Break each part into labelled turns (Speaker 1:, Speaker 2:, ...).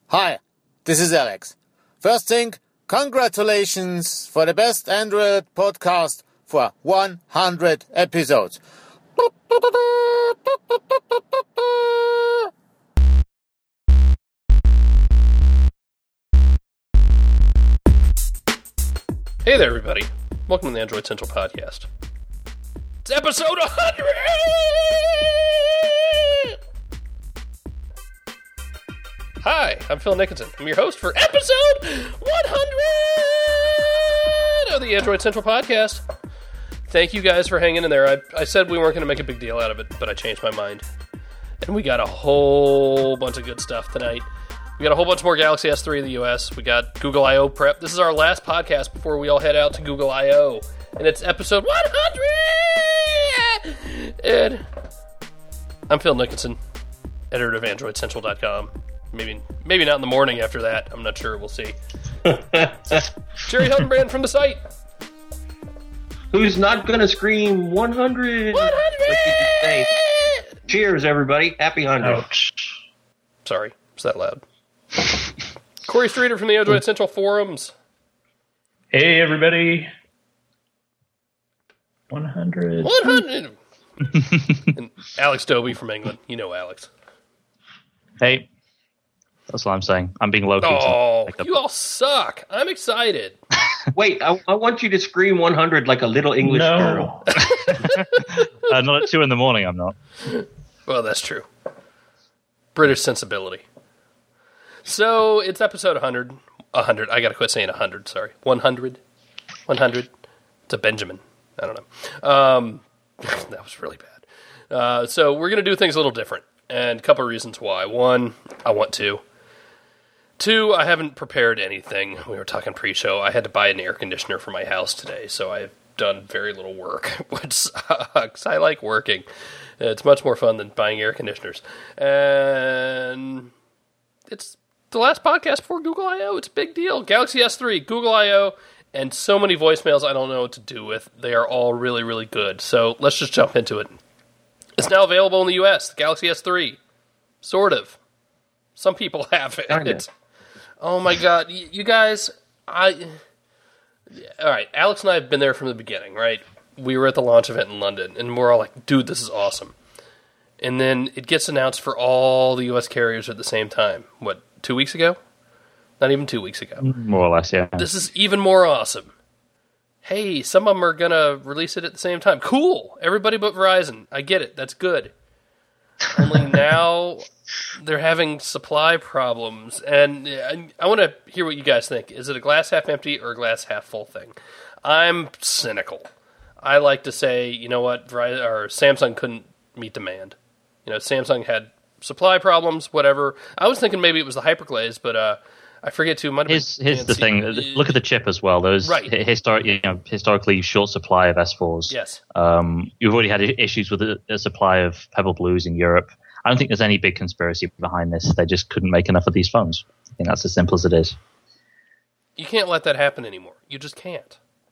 Speaker 1: Hi, this is Alex. First thing, congratulations for the best Android podcast for 100 episodes.
Speaker 2: Hey there, everybody. Welcome to the Android Central Podcast. It's episode 100! Hi, I'm Phil Nickinson. I'm your host for episode 100 of the Android Central Podcast. Thank you guys for hanging in there. I said we weren't going to make a big deal out of it, but I changed my mind. And we got a whole bunch of good stuff tonight. We got a whole bunch more Galaxy S3 in the US. We got Google I.O. prep. This is our last podcast before we all head out to Google I.O. And it's episode 100! And I'm Phil Nickinson, editor of AndroidCentral.com. Maybe not in the morning after that. I'm not sure. We'll see. Jerry Hildenbrand from the site.
Speaker 3: Who's not going to scream 100?
Speaker 2: 100!
Speaker 3: Like you just say. Cheers, everybody. Happy 100.
Speaker 2: Ouch. Sorry. Is that loud? Corey Streeter from the Android Central forums.
Speaker 4: Hey, everybody. 100.
Speaker 2: 100! And Alex Dobie from England. You know Alex.
Speaker 5: Hey, that's what I'm saying. I'm being low-key.
Speaker 2: Oh, you all suck. I'm excited.
Speaker 3: Wait, I want you to scream 100 like a little English girl.
Speaker 5: Not at 2 in the morning, I'm not.
Speaker 2: Well, that's true. British sensibility. So, it's episode 100. 100. I gotta quit saying 100, sorry. 100. 100. It's a Benjamin. I don't know. That was really bad. So, we're gonna do things a little different. And a couple of reasons why. One, I want to. Two, I haven't prepared anything. We were talking pre-show. I had to buy an air conditioner for my house today, so I've done very little work, which sucks. I like working. It's much more fun than buying air conditioners. And it's the last podcast before Google I.O. It's a big deal. Galaxy S3, Google I.O., and so many voicemails I don't know what to do with. They are all really, really good. So let's just jump into it. It's now available in the US, the Galaxy S3. Sort of. Some people have it. Oh my god. You guys, alright, Alex and I have been there from the beginning, right? We were at the launch event in London, and we're all like, dude, this is awesome. And then it gets announced for all the US carriers at the same time. What, 2 weeks ago? Not even 2 weeks ago.
Speaker 5: More or less, yeah.
Speaker 2: This is even more awesome. Hey, some of them are going to release it at the same time. Cool. Everybody but Verizon. I get it. That's good. Only now they're having supply problems. And I want to hear what you guys think. Is it a glass half empty or a glass half full thing? I'm cynical. I like to say, you know what, Samsung couldn't meet demand. You know, Samsung had supply problems, whatever. I was thinking maybe it was the hyperglaze, but I forget too.
Speaker 5: Here's the thing. Look at the chip as well. There's historically short supply of S4s.
Speaker 2: Yes.
Speaker 5: You've already had issues with the supply of Pebble Blues in Europe. I don't think there's any big conspiracy behind this. They just couldn't make enough of these phones. I think that's as simple as it is.
Speaker 2: You can't let that happen anymore. You just can't.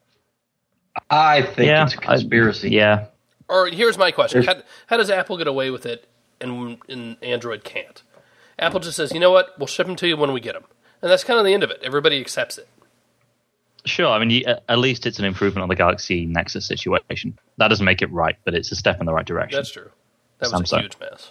Speaker 3: I think it's a conspiracy.
Speaker 5: Yeah.
Speaker 2: Or here's my question. How does Apple get away with it and Android can't? Apple just says, you know what, we'll ship them to you when we get them. And that's kind of the end of it. Everybody accepts it.
Speaker 5: Sure. I mean, at least it's an improvement on the Galaxy Nexus situation. That doesn't make it right, but it's a step in the right direction.
Speaker 2: That's true. That was a huge mess.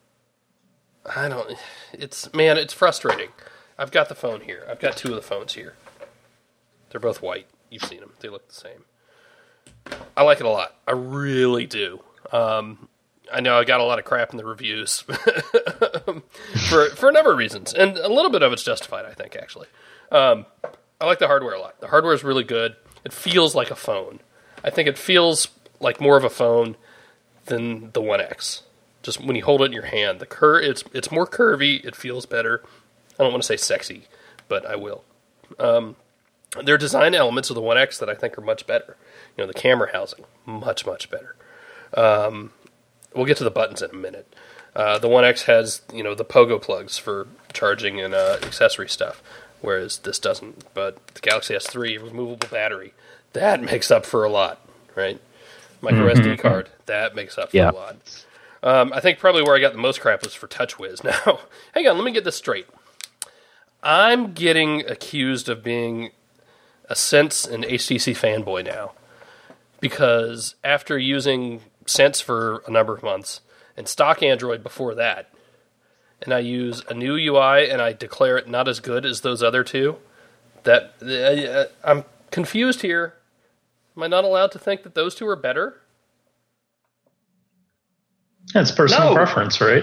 Speaker 2: It's frustrating. I've got the phone here. I've got 2 of the phones here. They're both white. You've seen them. They look the same. I like it a lot. I really do. I know I got a lot of crap in the reviews for a number of reasons, and a little bit of it's justified, I think, actually. I like the hardware a lot. The hardware is really good. It feels like a phone. I think it feels like more of a phone than the One X. Just when you hold it in your hand, it's more curvy. It feels better. I don't want to say sexy, but I will. There are design elements of the One X that I think are much better. You know, the camera housing, much, much better. We'll get to the buttons in a minute. The One X has, the Pogo plugs for charging and accessory stuff, whereas this doesn't. But the Galaxy S3, removable battery, that makes up for a lot, right? Micro SD card, that makes up for a lot. I think probably where I got the most crap was for TouchWiz. Now, hang on, let me get this straight. I'm getting accused of being a Sense and HTC fanboy now, because after using Sense for a number of months and stock Android before that, and I use a new UI and I declare it not as good as those other two, that I'm confused here. Am I not allowed to think that those two are better?
Speaker 4: That's personal
Speaker 3: No.
Speaker 4: preference, right?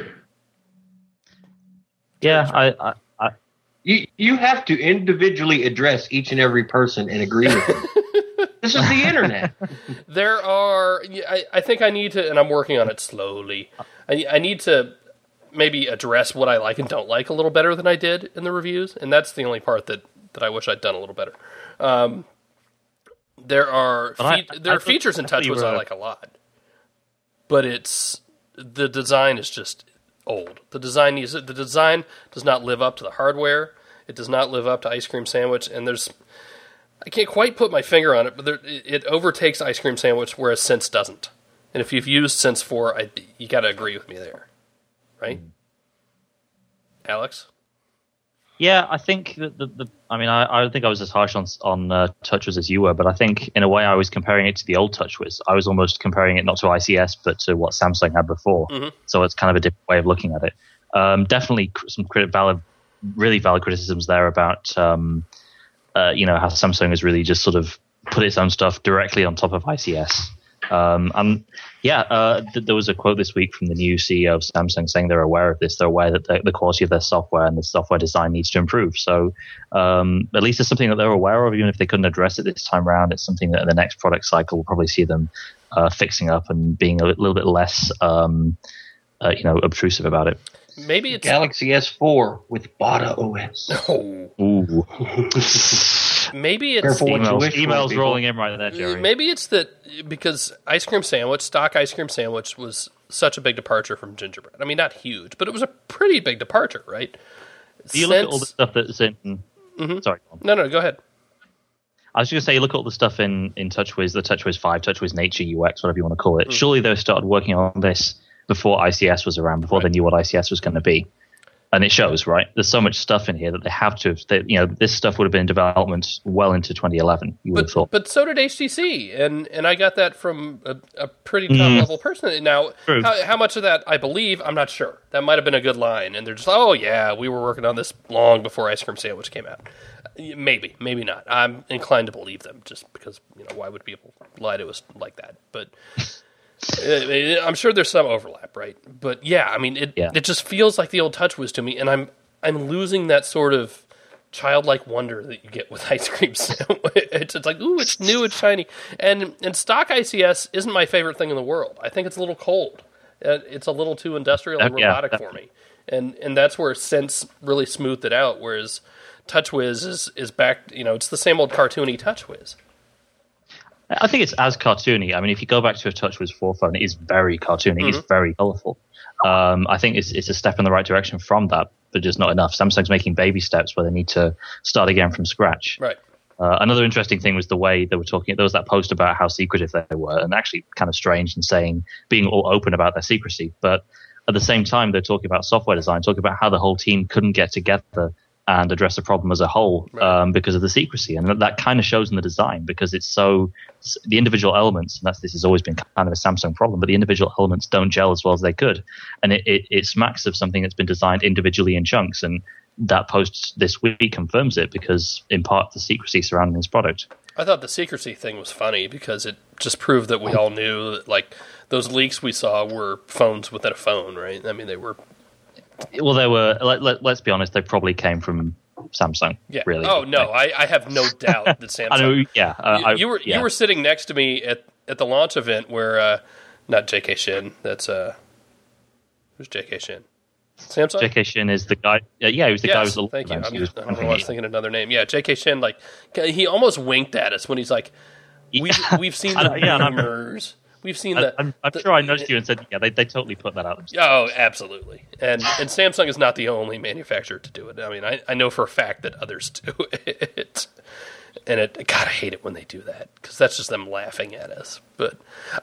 Speaker 5: Yeah,
Speaker 3: You have to individually address each and every person and agree with them. This is the internet.
Speaker 2: There are... I think I need to, and I'm working on it slowly, I need to maybe address what I like and don't like a little better than I did in the reviews, and that's the only part that I wish I'd done a little better. There are features in TouchWiz I like a lot, but the design is just old. The design does not live up to the hardware. It does not live up to Ice Cream Sandwich, and I can't quite put my finger on it, but it overtakes Ice Cream Sandwich, whereas Sense doesn't. And if you've used Sense 4, you got to agree with me there, right? Alex?
Speaker 5: Yeah, I think that I don't think I was as harsh on TouchWiz as you were, but I think in a way I was comparing it to the old TouchWiz. I was almost comparing it not to ICS, but to what Samsung had before. Mm-hmm. So it's kind of a different way of looking at it. Definitely some really valid criticisms there about how Samsung has really just sort of put its own stuff directly on top of ICS. There was a quote this week from the new CEO of Samsung saying they're aware of this. They're aware that the quality of their software and the software design needs to improve. So at least it's something that they're aware of, even if they couldn't address it this time around. It's something that in the next product cycle we'll probably see them fixing up and being a little bit less obtrusive about it.
Speaker 2: Maybe it's
Speaker 3: Galaxy S4 with Bada OS.
Speaker 2: Oh.
Speaker 5: Ooh.
Speaker 2: Maybe it's
Speaker 3: Careful what you wish for,
Speaker 5: emails
Speaker 3: people.
Speaker 5: rolling in right there, Jerry.
Speaker 2: Maybe it's that because stock Ice Cream Sandwich was such a big departure from Gingerbread. I mean, not huge, but it was a pretty big departure, right?
Speaker 5: Do you look at all the stuff that's in...
Speaker 2: Mm-hmm.
Speaker 5: Sorry.
Speaker 2: No, go ahead.
Speaker 5: I was just going to say, you look at all the stuff in TouchWiz, the TouchWiz 5, TouchWiz Nature UX, whatever you want to call it. Surely they started working on this before ICS was around, before they knew what ICS was going to be. And it shows, right? There's so much stuff in here that they have to have... this stuff would have been in development well into 2011, you would have thought.
Speaker 2: But so did HTC, and I got that from a pretty top-level person. Now, how much of that I believe, I'm not sure. That might have been a good line, and they're just, oh, yeah, we were working on this long before Ice Cream Sandwich came out. Maybe not. I'm inclined to believe them, just because, why would people lie to us like that? But... I'm sure there's some overlap, right? But yeah, I mean, it just feels like the old TouchWiz to me, and I'm losing that sort of childlike wonder that you get with Ice Cream Sandwich. It's like, ooh, it's new, it's shiny, and stock ICS isn't my favorite thing in the world. I think it's a little cold. It's a little too industrial and robotic for me, and that's where Sense really smoothed it out. Whereas TouchWiz is back. It's the same old cartoony TouchWiz.
Speaker 5: I think it's as cartoony. I mean, if you go back to a TouchWiz 4 phone, it is very cartoony. It's very colorful. I think it's a step in the right direction from that, but just not enough. Samsung's making baby steps where they need to start again from scratch.
Speaker 2: Right.
Speaker 5: Another interesting thing was the way they were talking. There was that post about how secretive they were, and actually kind of strange and being all open about their secrecy. But at the same time, they're talking about software design, talking about how the whole team couldn't get together and address the problem as a whole because of the secrecy. And that kind of shows in the design because it's so the individual elements, and this has always been kind of a Samsung problem, but the individual elements don't gel as well as they could. And it smacks of something that's been designed individually in chunks. And that post this week confirms it because in part the secrecy surrounding this product.
Speaker 2: I thought the secrecy thing was funny because it just proved that we all knew that, like, those leaks we saw were phones within a phone, right? I mean, they were...
Speaker 5: Well, they were. Let's be honest. They probably came from Samsung.
Speaker 2: Yeah.
Speaker 5: Really.
Speaker 2: Oh no, I have no doubt that Samsung.
Speaker 5: I know. Yeah.
Speaker 2: You were sitting next to me at the launch event where not J.K. Shin. That's who's J.K. Shin? Samsung.
Speaker 5: J.K. Shin is the guy. Yeah, he was the guy who was the.
Speaker 2: Thank you. I don't know. I was thinking another name. Yeah, J.K. Shin. Like he almost winked at us when he's like, "We've seen the rumors." We've seen that.
Speaker 5: I'm sure I noticed you and said, yeah, they totally put that out.
Speaker 2: Oh, absolutely. And Samsung is not the only manufacturer to do it. I mean, I know for a fact that others do it. And God, I hate it when they do that because that's just them laughing at us. But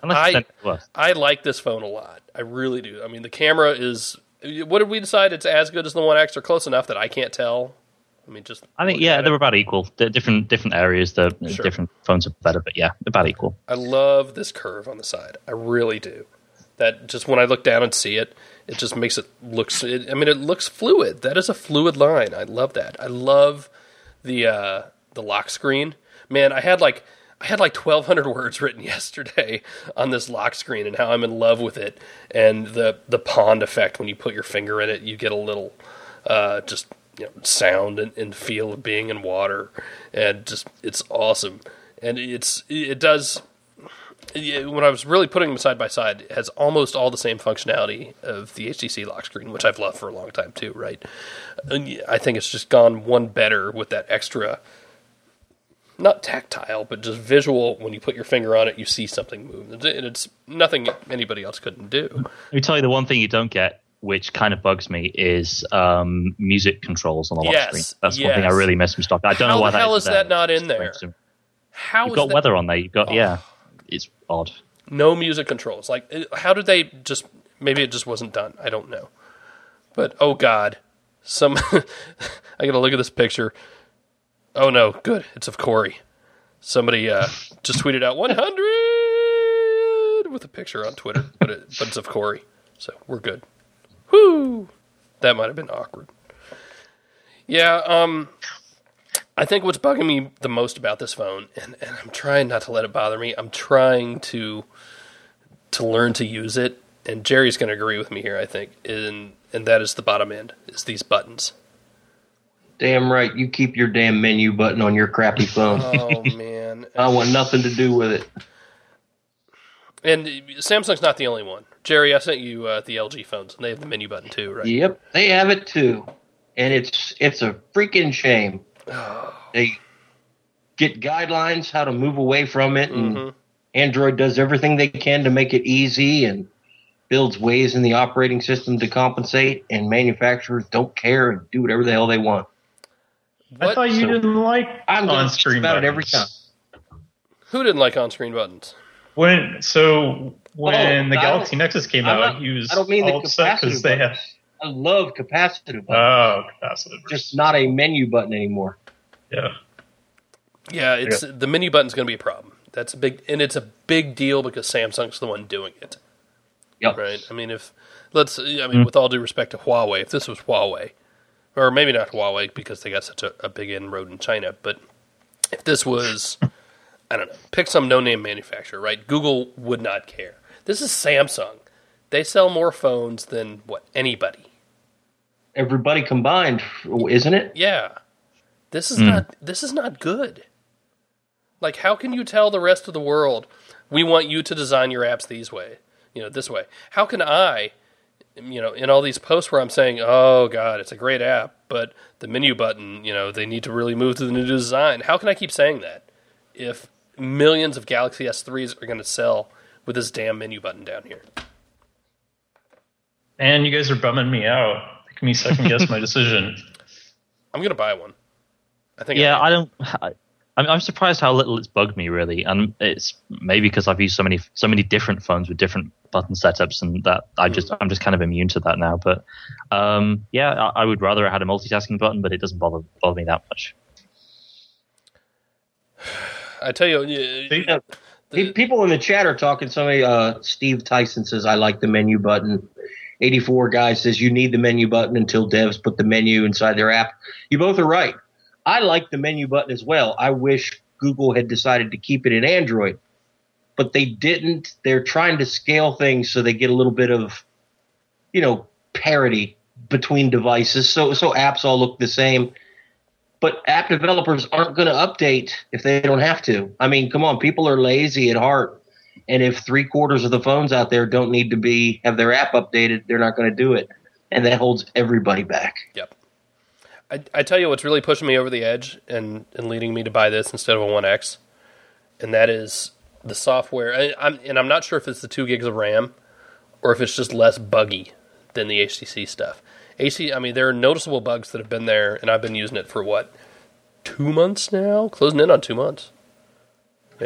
Speaker 2: I like this phone a lot. I really do. I mean, the camera is. What did we decide? It's as good as the One X or close enough that I can't tell I mean, just
Speaker 5: I think,
Speaker 2: look at
Speaker 5: they're
Speaker 2: it.
Speaker 5: about equal. They're different areas.
Speaker 2: Sure.
Speaker 5: Different phones are better, but yeah, they're about equal.
Speaker 2: I love this curve on the side. I really do. That just when I look down and see it, it just makes it look. It looks fluid. That is a fluid line. I love that. I love the lock screen. Man, I had like 1,200 words written yesterday on this lock screen and how I'm in love with it, and the pond effect when you put your finger in it, you get a little sound and feel of being in water, and just it's awesome. And it does. When I was really putting them side by side, it has almost all the same functionality of the HTC lock screen, which I've loved for a long time too, right? And I think it's just gone one better with that extra, not tactile, but just visual. When you put your finger on it, you see something move. And it's nothing anybody else couldn't do.
Speaker 5: Let me tell you the one thing you don't get, which kind of bugs me, is music controls on the lock screen. That's one thing I really miss from stock. I don't know why
Speaker 2: the hell is that not in there? How
Speaker 5: You've got weather on there. You've got it's odd.
Speaker 2: No music controls. Like, how did they just? Maybe it just wasn't done. I don't know. But oh god, I gotta look at this picture. Oh no, good. It's of Corey. Somebody just tweeted out 100 with a picture on Twitter, but it's of Corey, so we're good. Whoo! That might have been awkward. Yeah. I think what's bugging me the most about this phone, and I'm trying not to let it bother me, I'm trying to learn to use it, and Jerry's going to agree with me here, I think, and that is the bottom end, is these buttons.
Speaker 3: Damn right. You keep your damn menu button on your crappy phone.
Speaker 2: Oh, man.
Speaker 3: I want nothing to do with it.
Speaker 2: And Samsung's not the only one. Jerry, I sent you the LG phones, and they have the menu button too, right?
Speaker 3: Yep, they have it too. And it's a freaking shame. They get guidelines how to move away from it, and Android does everything they can to make it easy and builds ways in the operating system to compensate, and manufacturers don't care and do whatever the hell they want.
Speaker 4: I thought you didn't like on-screen
Speaker 3: about
Speaker 4: buttons.
Speaker 3: it every time.
Speaker 2: Who didn't like on-screen buttons?
Speaker 4: When the Galaxy Nexus came out, he was
Speaker 3: I don't mean the
Speaker 4: all upset
Speaker 3: capacitive
Speaker 4: because they have.
Speaker 3: buttons. I love capacitive buttons.
Speaker 4: Oh, capacitive.
Speaker 3: Just not a menu button anymore.
Speaker 4: Yeah.
Speaker 2: Yeah, the menu button's going to be a problem. That's it's a big deal because Samsung's the one doing it.
Speaker 3: Yep.
Speaker 2: Right? I mean, with all due respect to Huawei, if this was Huawei, or maybe not Huawei because they got such a big inroad in China, but if this was, I don't know, pick some no-name manufacturer, right? Google would not care. This is Samsung. They sell more phones than, anybody.
Speaker 3: Everybody combined, isn't it?
Speaker 2: Yeah. This is not good. Like, how can you tell the rest of the world, we want you to design your apps this way? How can I, in all these posts where I'm saying, oh, God, it's a great app, but the menu button, they need to really move to the new design. How can I keep saying that if millions of Galaxy S3s are going to sell with this damn menu button down here?
Speaker 4: And you guys are bumming me out, making me second guess my decision.
Speaker 2: I'm going to buy one. I think.
Speaker 5: Yeah, I'm surprised how little it's bugged me, really, and it's maybe because I've used so many different phones with different button setups, and that I'm just kind of immune to that now. But I would rather it had a multitasking button, but it doesn't bother me that much.
Speaker 2: I tell you,
Speaker 3: people in the chat are talking. Somebody, Steve Tyson says, "I like the menu button." 84 guy says, "You need the menu button until devs put the menu inside their app." You both are right. I like the menu button as well. I wish Google had decided to keep it in Android, but they didn't. They're trying to scale things so they get a little bit of, parity between devices. So apps all look the same. But app developers aren't going to update if they don't have to. I mean, come on, people are lazy at heart. And if 3/4 of the phones out there don't need to have their app updated, they're not going to do it. And that holds everybody back.
Speaker 2: Yep. I tell you what's really pushing me over the edge and leading me to buy this instead of a 1X, and that is the software. I'm not sure if it's the 2 gigs of RAM or if it's just less buggy than the HTC stuff. There are noticeable bugs that have been there, and I've been using it for 2 months now? Closing in on 2 months. I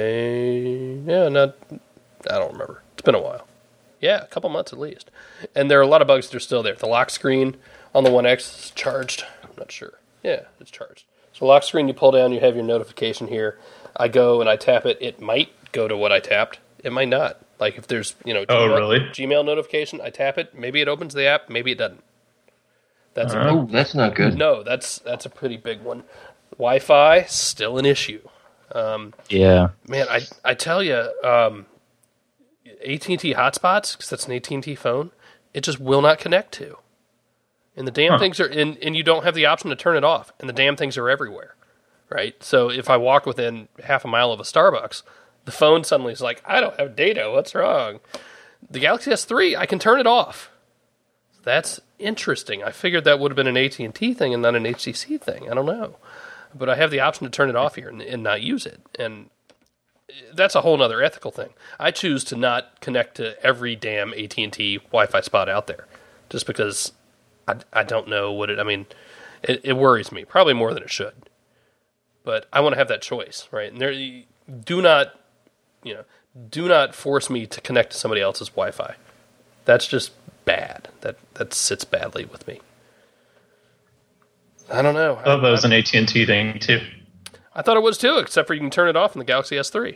Speaker 2: don't remember. It's been a while. Yeah, a couple months at least. And there are a lot of bugs that are still there. The lock screen on the 1X is charged. I'm not sure. Yeah, it's charged. So lock screen, you pull down, you have your notification here. I go and I tap it. It might go to what I tapped. It might not. Like if there's, Gmail notification, I tap it. Maybe it opens the app. Maybe it doesn't. That's
Speaker 3: that's not good.
Speaker 2: No, that's a pretty big one. Wi-Fi, still an issue.
Speaker 5: Yeah.
Speaker 2: Man, I tell you, AT&T hotspots, because that's an AT&T phone, it just will not connect to. And the damn things are, and you don't have the option to turn it off. And the damn things are everywhere, right? So if I walk within half a mile of a Starbucks, the phone suddenly is like, I don't have data. What's wrong? The Galaxy S3, I can turn it off. That's interesting. I figured that would have been an AT&T thing and not an HTC thing. I don't know. But I have the option to turn it off here and not use it. And that's a whole other ethical thing. I choose to not connect to every damn AT&T Wi-Fi spot out there just because I don't know what it worries me, probably more than it should. But I want to have that choice, right? And do not force me to connect to somebody else's Wi-Fi. That's just bad. That sits badly with me. I don't know.
Speaker 4: I thought that was an AT&T thing, too.
Speaker 2: I thought it was, too, except for you can turn it off in the Galaxy S3.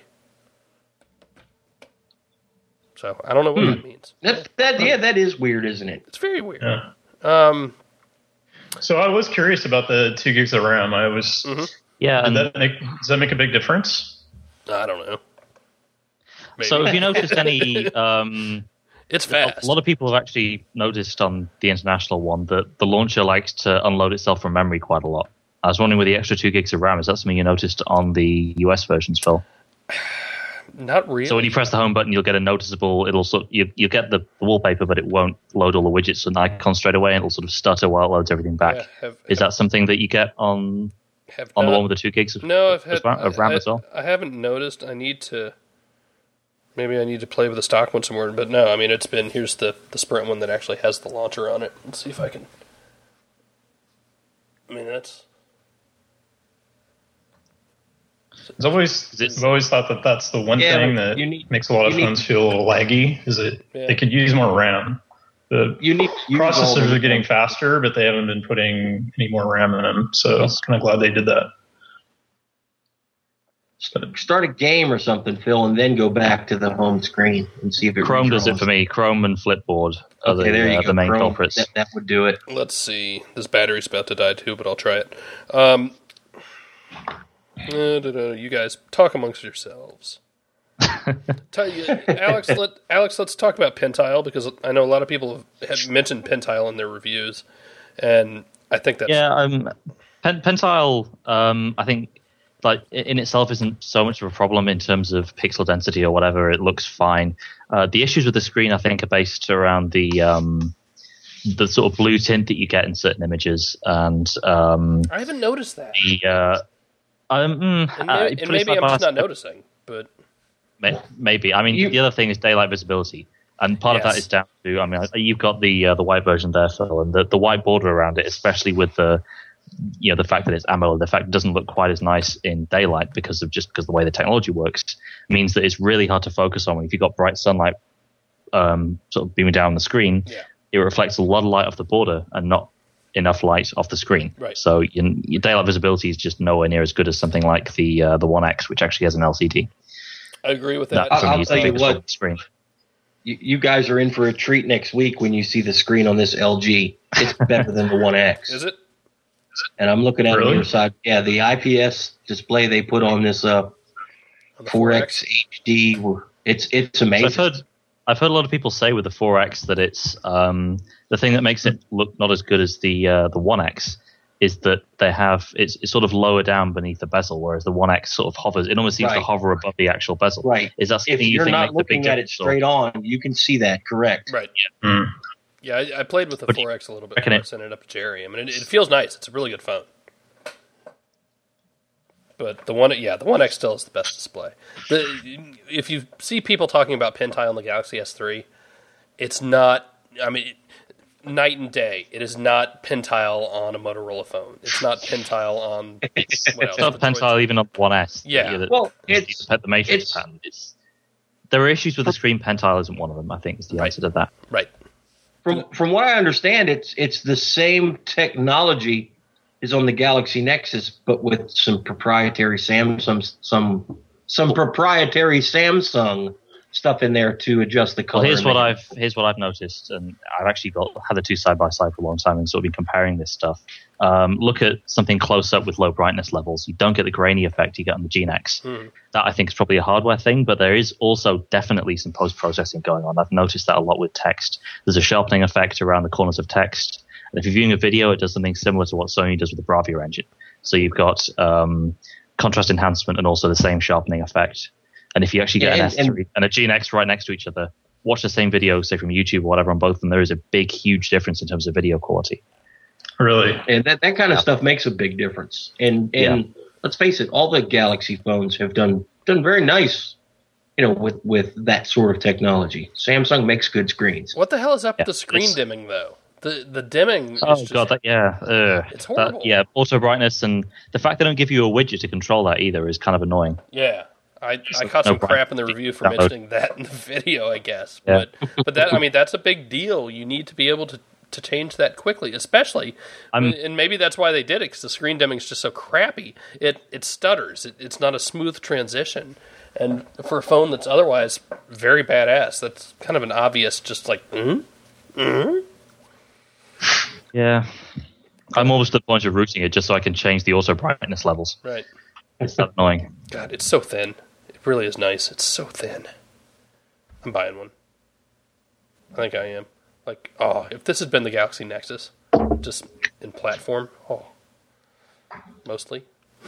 Speaker 2: So, I don't know what that means.
Speaker 3: That is weird, isn't it?
Speaker 2: It's very weird.
Speaker 4: Yeah. So I was curious about the 2 gigs of RAM. I was...
Speaker 5: Yeah.
Speaker 4: Does that make a big difference?
Speaker 2: I don't know. Maybe.
Speaker 5: So have you noticed any...
Speaker 2: it's fast.
Speaker 5: A lot of people have actually noticed on the international one that the launcher likes to unload itself from memory quite a lot. I was wondering with the extra 2 gigs of RAM, is that something you noticed on the US versions, Phil?
Speaker 2: Not really.
Speaker 5: So when you press the home button, you'll get a noticeable. You get the wallpaper, but it won't load all the widgets and icons straight away. And it'll sort of stutter while it loads everything back. Is that something that you get on the one with the 2 gigs of RAM as well?
Speaker 2: I haven't noticed. Maybe I need to play with the stock one some more. But no, here's the Sprint one that actually has the launcher on it. Let's see if I can. That's.
Speaker 4: I've always thought that that's the one thing that makes a lot of phones feel laggy. Is it they could use more RAM. The processors are getting faster, but they haven't been putting any more RAM in them. So I was kind of glad they did that.
Speaker 3: Start a game or something, Phil, and then go back to the home screen and see if it.
Speaker 5: Chrome does it for me. Chrome and Flipboard are the main culprits.
Speaker 3: That would do it.
Speaker 2: Let's see. This battery's about to die too, but I'll try it. You guys talk amongst yourselves. Alex, let's talk about Pentile, because I know a lot of people have mentioned Pentile in their reviews, and I think that's
Speaker 5: Pentile. I think like in itself isn't so much of a problem in terms of pixel density or whatever. It looks fine. The issues with the screen, I think, are based around the sort of blue tint that you get in certain images, and
Speaker 2: I haven't noticed that. Maybe I'm just not noticing, but
Speaker 5: maybe. The other thing is daylight visibility, and part of that is down to. You've got the white version there, Phil, and the white border around it, especially with the fact that it's AMOLED, the fact it doesn't look quite as nice in daylight because the way the technology works, means that it's really hard to focus on. If you've got bright sunlight sort of beaming down the screen, it reflects a lot of light off the border and not enough light off the screen.
Speaker 2: Right.
Speaker 5: So your daylight visibility is just nowhere near as good as something like the One X, which actually has an LCD.
Speaker 2: I agree with that.
Speaker 3: I'll tell you what, screen. You guys are in for a treat next week when you see the screen on this LG. It's better than the One X.
Speaker 2: Is it?
Speaker 3: And I'm looking at the other side. Yeah, the IPS display they put on this 4X HD, it's amazing.
Speaker 5: So I've heard a lot of people say with the 4X that it's the thing that makes it look not as good as the One X is that it's sort of lower down beneath the bezel, whereas the One X sort of hovers. It almost seems to hover above the actual bezel.
Speaker 3: Right.
Speaker 5: Is that something
Speaker 3: if you're
Speaker 5: you think
Speaker 3: not
Speaker 5: makes the big
Speaker 3: looking at it straight on, you can see that. Correct.
Speaker 2: Right. Yeah. Yeah, I played with the 4X a little bit before I sent it up to Jerry. It feels nice. It's a really good phone. But the One X still is the best display. If you see people talking about Pentile on the Galaxy S3, it's not. Night and day. It is not Pentile on a Motorola phone. It's not Pentile on.
Speaker 5: It's not Pentile even on One S.
Speaker 2: Yeah.
Speaker 5: It's the Matrix pattern. There are issues with the screen. Pentile isn't one of them. I think is the answer to that.
Speaker 2: Right.
Speaker 3: From what I understand, it's the same technology is on the Galaxy Nexus, but with some proprietary Samsung stuff in there to adjust the color.
Speaker 5: Well, here's what I've noticed, and I've actually had the two side by side for a long time and sort of been comparing this stuff. Look at something close up with low brightness levels. You don't get the grainy effect you get on the GeneX. That I think is probably a hardware thing, but there is also definitely some post processing going on. I've noticed that a lot with text. There's a sharpening effect around the corners of text. And if you're viewing a video, it does something similar to what Sony does with the Bravia engine. So you've got contrast enhancement and also the same sharpening effect. And if you actually get an S3 and a GeneX right next to each other, watch the same video, say from YouTube or whatever, on both of them, there is a big, huge difference in terms of video quality.
Speaker 4: Really?
Speaker 3: And that kind of stuff makes a big difference. And let's face it, all the Galaxy phones have done very nice, with that sort of technology. Samsung makes good screens.
Speaker 2: What the hell is up with the screen dimming, though? The dimming.
Speaker 3: It's
Speaker 2: horrible.
Speaker 5: Auto brightness, and the fact they don't give you a widget to control that either is kind of annoying.
Speaker 2: Yeah. I caught some crap in the review for mentioning that in the video, I guess. But that's a big deal. You need to be able to change that quickly, especially, and maybe that's why they did it, because the screen dimming is just so crappy. It stutters. It's not a smooth transition. And for a phone that's otherwise very badass, that's kind of an obvious, just like,
Speaker 5: Yeah. I'm almost at the point of routing it just so I can change the auto brightness levels.
Speaker 2: Right.
Speaker 5: It's that annoying.
Speaker 2: God, it's so thin. It really is nice. It's so thin. I'm buying one. I think I am. Like, if this had been the Galaxy Nexus, just in platform, mostly.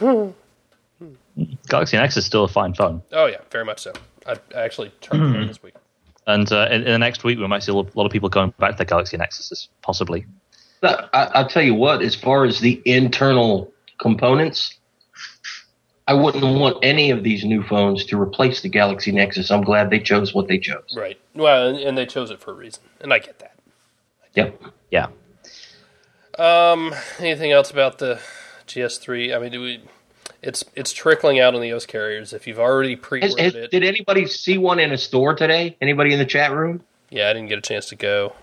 Speaker 5: Galaxy Nexus is still a fine phone.
Speaker 2: Oh, yeah, very much so. I actually turned it this week.
Speaker 5: And in the next week, we might see a lot of people going back to the Galaxy Nexuses, possibly.
Speaker 3: I'll tell you what, as far as the internal components, I wouldn't want any of these new phones to replace the Galaxy Nexus. I'm glad they chose what they chose.
Speaker 2: Right. Well, and they chose it for a reason, and I get that.
Speaker 3: Yep.
Speaker 5: Yeah.
Speaker 2: Anything else about the GS3? I mean, it's trickling out on the OS carriers. If you've already pre-ordered it.
Speaker 3: Did anybody see one in a store today? Anybody in the chat room?
Speaker 2: Yeah, I didn't get a chance to go.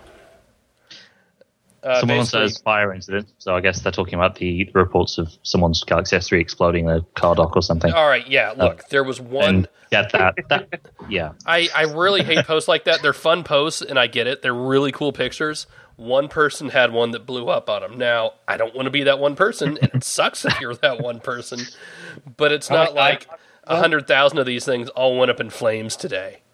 Speaker 5: Someone says fire incident, so I guess they're talking about the reports of someone's Galaxy S3 exploding a car dock or something.
Speaker 2: All right, yeah, look, there was one...
Speaker 5: That, yeah.
Speaker 2: I really hate posts like that. They're fun posts, and I get it. They're really cool pictures. One person had one that blew up on them. Now, I don't want to be that one person, and it sucks if you're that one person, but it's not like 100,000 of these things all went up in flames today.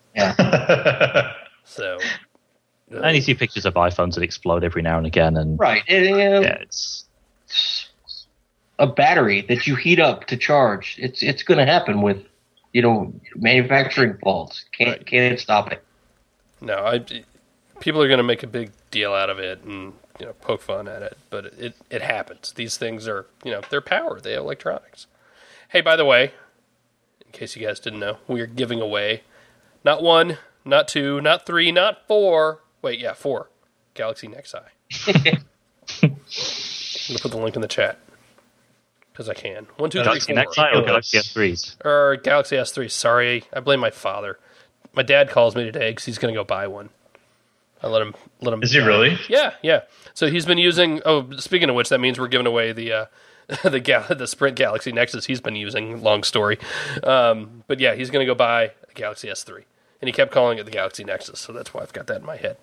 Speaker 3: Yeah.
Speaker 2: So...
Speaker 5: And you see pictures of iPhones that explode every now and again, and
Speaker 3: right,
Speaker 5: it's
Speaker 3: a battery that you heat up to charge. It's going to happen with, manufacturing faults. Can't stop it.
Speaker 2: No, people are going to make a big deal out of it and poke fun at it, but it happens. These things are they're power. They have electronics. Hey, by the way, in case you guys didn't know, we are giving away not 1, not 2, not 3, not 4. Wait, yeah, 4. Galaxy Nexi. I'm going to put the link in the chat. Because I can. 1, 2, 3, 4.
Speaker 5: Galaxy Nexi or Galaxy S3s?
Speaker 2: Or Galaxy S3. Sorry, I blame my father. My dad calls me today because he's going to go buy one. I let him.
Speaker 4: Is he really?
Speaker 2: Yeah. So he's been using... Oh, speaking of which, that means we're giving away the Sprint Galaxy Nexus he's been using. Long story. But yeah, he's going to go buy a Galaxy S3. And he kept calling it the Galaxy Nexus, so that's why I've got that in my head.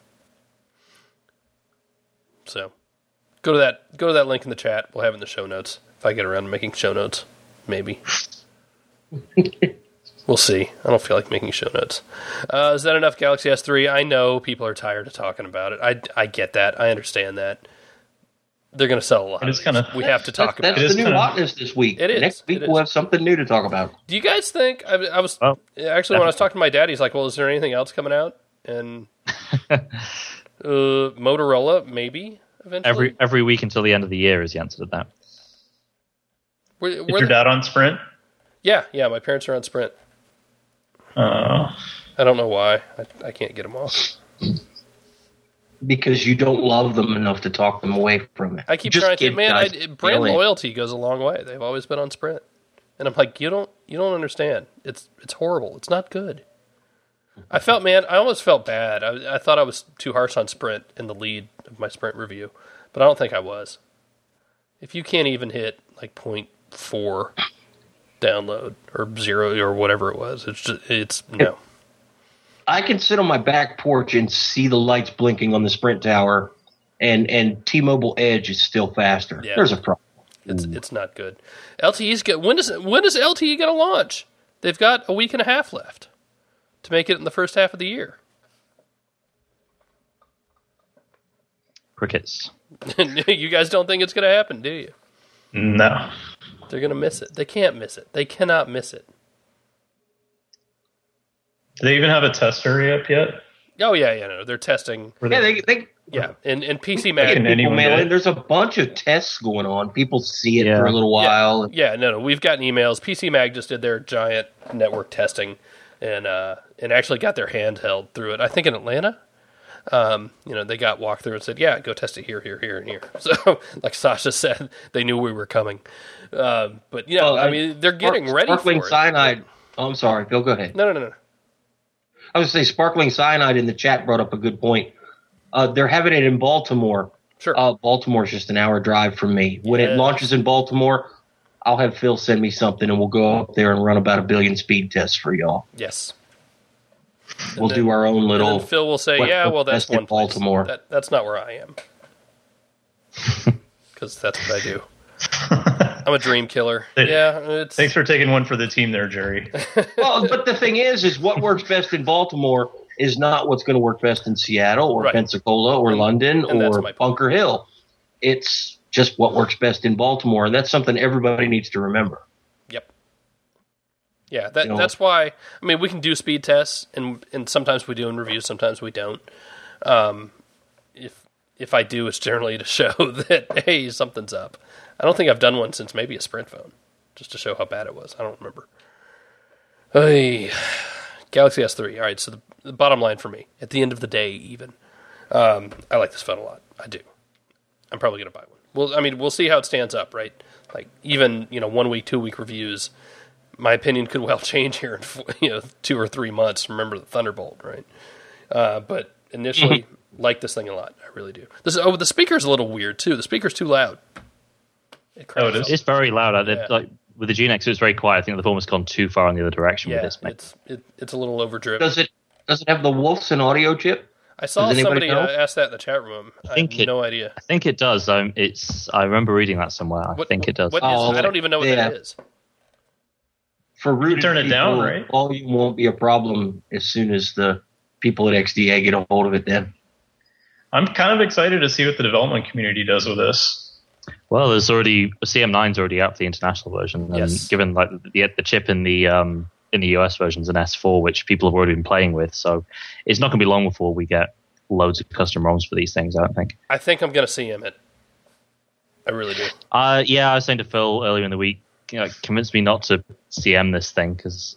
Speaker 2: So, go to that link in the chat. We'll have it in the show notes. If I get around to making show notes, maybe. We'll see. I don't feel like making show notes. Is that enough Galaxy S3? I know people are tired of talking about it. I get that. I understand that. They're going to sell a lot. We have to talk about it.
Speaker 3: That's the new hotness this week.
Speaker 2: It is.
Speaker 3: Next week we'll have something new to talk about.
Speaker 2: Do you guys think... I was actually, when I was talking to my dad, he's like, well, is there anything else coming out? And Motorola, maybe, eventually?
Speaker 5: Every week until the end of the year is the answer to that.
Speaker 4: Is your dad on Sprint?
Speaker 2: Yeah, my parents are on Sprint. I don't know why. I can't get them off.
Speaker 3: Because you don't love them enough to talk them away from it.
Speaker 2: I keep trying to, man. Brand loyalty goes a long way. They've always been on Sprint, and I'm like, you don't understand. It's horrible. It's not good. I almost felt bad. I thought I was too harsh on Sprint in the lead of my Sprint review, but I don't think I was. If you can't even hit like 0.4 download or 0 or whatever it was, it's no.
Speaker 3: I can sit on my back porch and see the lights blinking on the Sprint tower, and T-Mobile Edge is still faster. Yeah. There's a problem.
Speaker 2: It's not good. LTE's good. When does LTE get a launch? They've got a week and a half left to make it in the first half of the year.
Speaker 5: Crickets.
Speaker 2: You guys don't think it's going to happen, do you?
Speaker 4: No.
Speaker 2: They're going to miss it. They can't miss it. They cannot miss it.
Speaker 4: Do they even have a tester up yet?
Speaker 2: Oh, yeah, no. They're testing.
Speaker 3: Yeah,
Speaker 2: and PC Mag.
Speaker 3: There's a bunch of tests going on. People see it for a little while.
Speaker 2: Yeah, no. We've gotten emails. PC Mag just did their giant network testing and actually got their handheld through it. I think in Atlanta. They got walked through and said, yeah, go test it here, and here. So, like Sasha said, they knew we were coming. But, they're getting ready for it.
Speaker 3: Sparkling Cyanide. Oh, I'm sorry. Go ahead.
Speaker 2: No.
Speaker 3: I was going to say Sparkling Cyanide in the chat brought up a good point. They're having it in Baltimore.
Speaker 2: Sure.
Speaker 3: Baltimore's just an hour drive from me. When it launches in Baltimore, I'll have Phil send me something, and we'll go up there and run about 1 billion speed tests for y'all.
Speaker 2: Yes.
Speaker 3: We'll do our own little.
Speaker 2: And Phil will say, that's one place.
Speaker 3: Baltimore.
Speaker 2: That's not where I am. Because that's what I do. I'm a dream killer.
Speaker 4: Thanks for taking one for the team there, Jerry.
Speaker 3: Well, but the thing is what works best in Baltimore is not what's going to work best in Seattle or Pensacola or London or Bunker Hill. It's just what works best in Baltimore, and that's something everybody needs to remember.
Speaker 2: Yep. Yeah, that's why. I mean, we can do speed tests, and sometimes we do in reviews, sometimes we don't. If I do, it's generally to show that, hey, something's up. I don't think I've done one since maybe a Sprint phone, just to show how bad it was. I don't remember. Hey, Galaxy S3. All right, so the bottom line for me, at the end of the day even, I like this phone a lot. I do. I'm probably going to buy one. Well, we'll see how it stands up, right? Like, even, 1 week, 2 week reviews, my opinion could well change here in 2 or 3 months. Remember the Thunderbolt, right? But initially, like this thing a lot. I really do. The speaker's a little weird, too. The speaker's too loud.
Speaker 5: It is. It's very loud. Like, with the GNX, it was very quiet. I think the phone has gone too far in the other direction with this.
Speaker 2: It's a little overdriven.
Speaker 3: Does it have the Wolfson audio chip?
Speaker 2: I saw somebody ask that in the chat room. I have no idea.
Speaker 5: I think it does. I remember reading that somewhere. I think it does.
Speaker 2: I don't even know what that is.
Speaker 3: For rooted
Speaker 4: turn it down, right?
Speaker 3: Volume won't be a problem as soon as the people at XDA get a hold of it then.
Speaker 4: I'm kind of excited to see what the development community does with this.
Speaker 5: Well, there's already CM9's already out for the international version, and given like the chip in the US version's an S4, which people have already been playing with, so it's not going to be long before we get loads of custom ROMs for these things. I don't think.
Speaker 2: I think I'm going to CM it. I really do.
Speaker 5: I was saying to Phil earlier in the week, convince me not to CM this thing because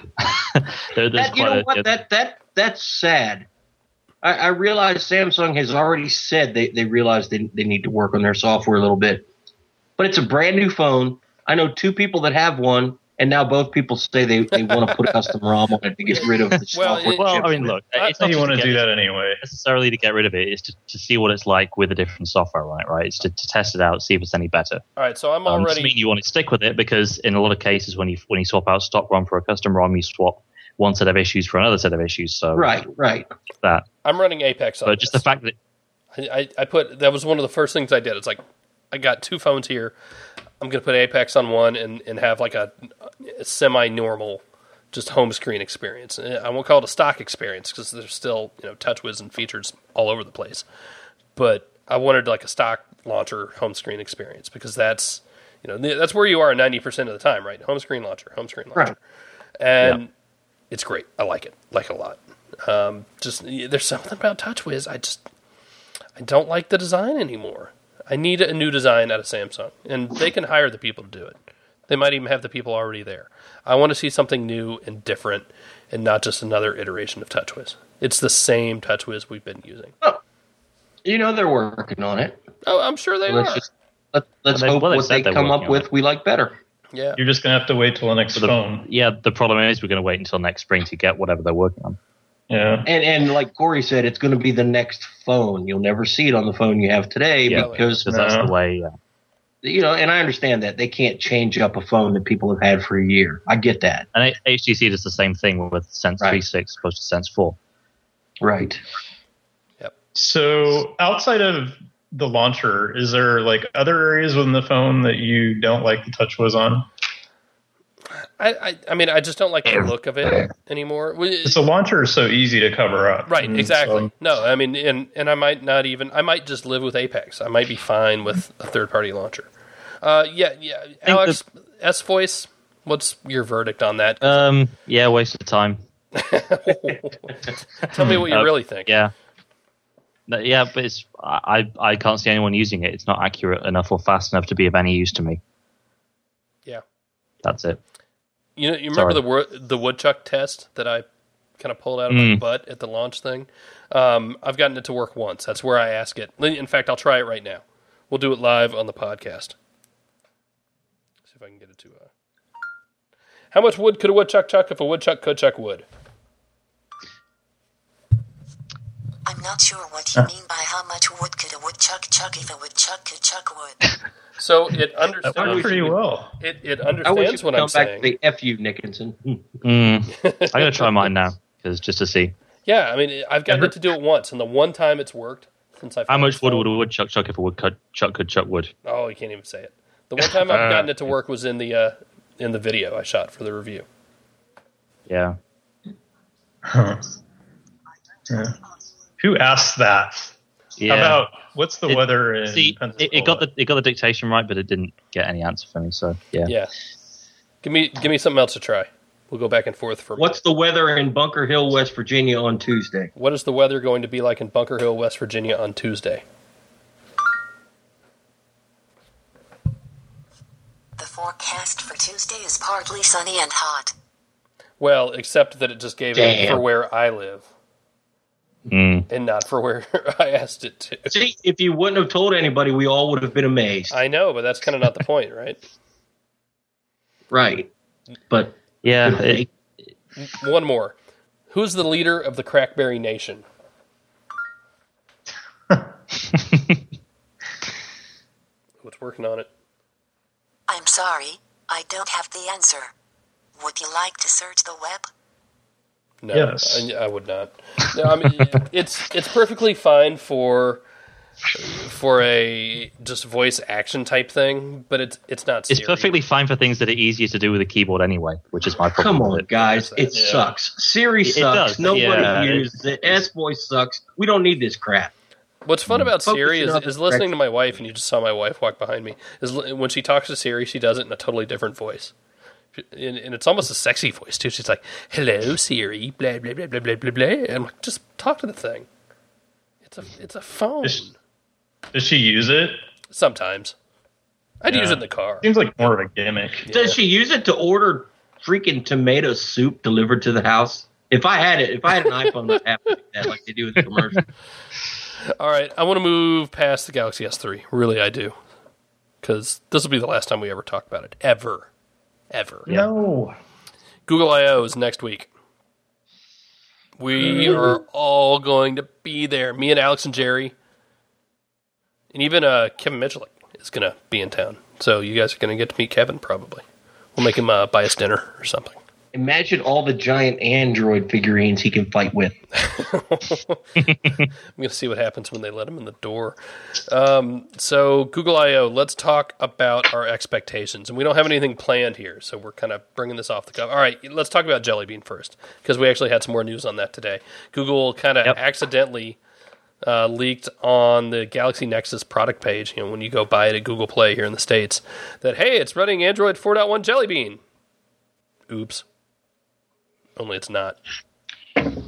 Speaker 3: that's sad. I realize Samsung has already said they realize they need to work on their software a little bit. But it's a brand new phone. I know 2 people that have one, and now both people say they want to put a custom ROM on it to get rid of the software.
Speaker 5: Well, I mean, look,
Speaker 4: it's not you want to do that anyway.
Speaker 5: Necessarily to get rid of it. It's to see what it's like with a different software, right? It's to test it out, see if it's any better.
Speaker 2: All right, so I'm already.
Speaker 5: Doesn't mean you want to stick with it because in a lot of cases, when you swap out stock ROM for a custom ROM, you swap one set of issues for another set of issues. So
Speaker 3: right.
Speaker 5: That
Speaker 2: I'm running Apex on
Speaker 5: but just the fact that
Speaker 2: I put that was one of the first things I did. It's like I got 2 phones here. I'm going to put Apex on one and have like a semi-normal just home screen experience. I won't call it a stock experience because there's still TouchWiz and features all over the place. But I wanted like a stock launcher home screen experience because that's that's where you are 90% of the time, right? Home screen launcher.
Speaker 3: Right.
Speaker 2: And it's great. I like it a lot. Just there's something about TouchWiz. I don't like the design anymore. I need a new design out of Samsung, and they can hire the people to do it. They might even have the people already there. I want to see something new and different, and not just another iteration of TouchWiz. It's the same TouchWiz we've been using.
Speaker 3: Oh, they're working on it.
Speaker 2: Oh, I'm sure they are.
Speaker 3: Let's hope what they come up with we like better.
Speaker 2: Yeah,
Speaker 4: you're just gonna have to wait till the next phone.
Speaker 5: Yeah, the problem is we're gonna wait until next spring to get whatever they're working on.
Speaker 4: Yeah,
Speaker 3: and like Corey said, it's going to be the next phone. You'll never see it on the phone you have today because
Speaker 5: that's the way. Yeah.
Speaker 3: and I understand that they can't change up a phone that people have had for a year. I get that.
Speaker 5: And HTC does the same thing with Sense 3.6 opposed to Sense 4.
Speaker 3: Right.
Speaker 2: Yep.
Speaker 4: So outside of the launcher, is there like other areas within the phone that you don't like the TouchWiz on?
Speaker 2: I mean, I just don't like the look of it anymore.
Speaker 4: It's a launcher is so easy to cover up.
Speaker 2: Right, exactly. So, no, I mean, and I might just live with Apex. I might be fine with a third-party launcher. Yeah. Alex, S-Voice, what's your verdict on that?
Speaker 5: Yeah, waste of time.
Speaker 2: Tell me what you really think.
Speaker 5: Yeah. Yeah, but I can't see anyone using it. It's not accurate enough or fast enough to be of any use to me.
Speaker 2: Yeah.
Speaker 5: That's it.
Speaker 2: You remember the woodchuck test that I kind of pulled out of my butt at the launch thing? I've gotten it to work once. That's where I ask it. In fact, I'll try it right now. We'll do it live on the podcast. See if I can get it to... How much wood could a woodchuck chuck if a woodchuck could chuck wood?
Speaker 6: I'm not sure what you mean by how much wood could a woodchuck chuck if a woodchuck could chuck wood.
Speaker 2: So it understands
Speaker 4: pretty well.
Speaker 2: It understands what I'm saying.
Speaker 3: Come back to the F you, Nickinson.
Speaker 5: I'm going to try mine now, just to see.
Speaker 2: Yeah, I mean, I've gotten it to do it once, and the one time it's worked since I've...
Speaker 5: How much wood would a woodchuck chuck if a woodchuck could chuck wood?
Speaker 2: Oh, you can't even say it. The one time I've gotten it to work was in the video I shot for the review.
Speaker 5: Yeah.
Speaker 4: Huh. Yeah. Who asked that?
Speaker 5: Yeah.
Speaker 4: How about what's the weather in Pensacola?
Speaker 5: It got the dictation right, but it didn't get any answer from me. So yeah.
Speaker 2: Yeah. Give me something else to try. We'll go back and forth for.
Speaker 3: What's the weather in Bunker Hill, West Virginia on Tuesday?
Speaker 2: What is the weather going to be like in Bunker Hill, West Virginia on Tuesday?
Speaker 6: The forecast for Tuesday is partly sunny and hot.
Speaker 2: Well, except that it just gave it for where I live. And not for where I asked it to.
Speaker 3: See, if you wouldn't have told anybody, we all would have been amazed.
Speaker 2: I know, but that's kind of not the point, right?
Speaker 3: Right. But
Speaker 5: yeah.
Speaker 2: One more. Who's the leader of the Crackberry Nation? What's working on it?
Speaker 6: I'm sorry, I don't have the answer. Would you like to search the web?
Speaker 2: No,
Speaker 4: yes.
Speaker 2: I would not. No, I mean, it's perfectly fine for a just voice action type thing, but it's not Siri.
Speaker 5: It's perfectly fine for things that are easier to do with a keyboard anyway, which is my problem.
Speaker 3: Come on, guys. It sucks. Siri sucks. Nobody uses it. S-Voice sucks. We don't need this crap.
Speaker 2: What's fun about Siri is listening to my wife, and you just saw my wife walk behind me, is when she talks to Siri, she does it in a totally different voice. And it's almost a sexy voice, too. She's like, hello, Siri, blah, blah, blah, blah, blah, blah, blah. And I'm like, just talk to the thing. It's a phone.
Speaker 4: Does she use it?
Speaker 2: Sometimes. I'd use it in the car.
Speaker 4: Seems like more of a gimmick.
Speaker 3: Yeah. Does she use it to order freaking tomato soup delivered to the house? If I had an iPhone, I'd have to do that like they do in the commercial.
Speaker 2: All right, I want to move past the Galaxy S3. Really, I do. Because this will be the last time we ever talk about it. Ever.
Speaker 4: No.
Speaker 2: Google I.O. is next week. We are all going to be there. Me and Alex and Jerry. And even Kevin Mitchell is going to be in town. So you guys are going to get to meet Kevin, probably. We'll make him buy us dinner or something.
Speaker 3: Imagine all the giant Android figurines he can fight with.
Speaker 2: I'm going to see what happens when they let him in the door. So Google I.O., let's talk about our expectations. And we don't have anything planned here, so we're kind of bringing this off the cuff. All right, let's talk about Jelly Bean first, because we actually had some more news on that today. Google kind of accidentally leaked on the Galaxy Nexus product page, when you go buy it at Google Play here in the States, that, hey, it's running Android 4.1 Jelly Bean. Oops. Only it's not.
Speaker 5: I'm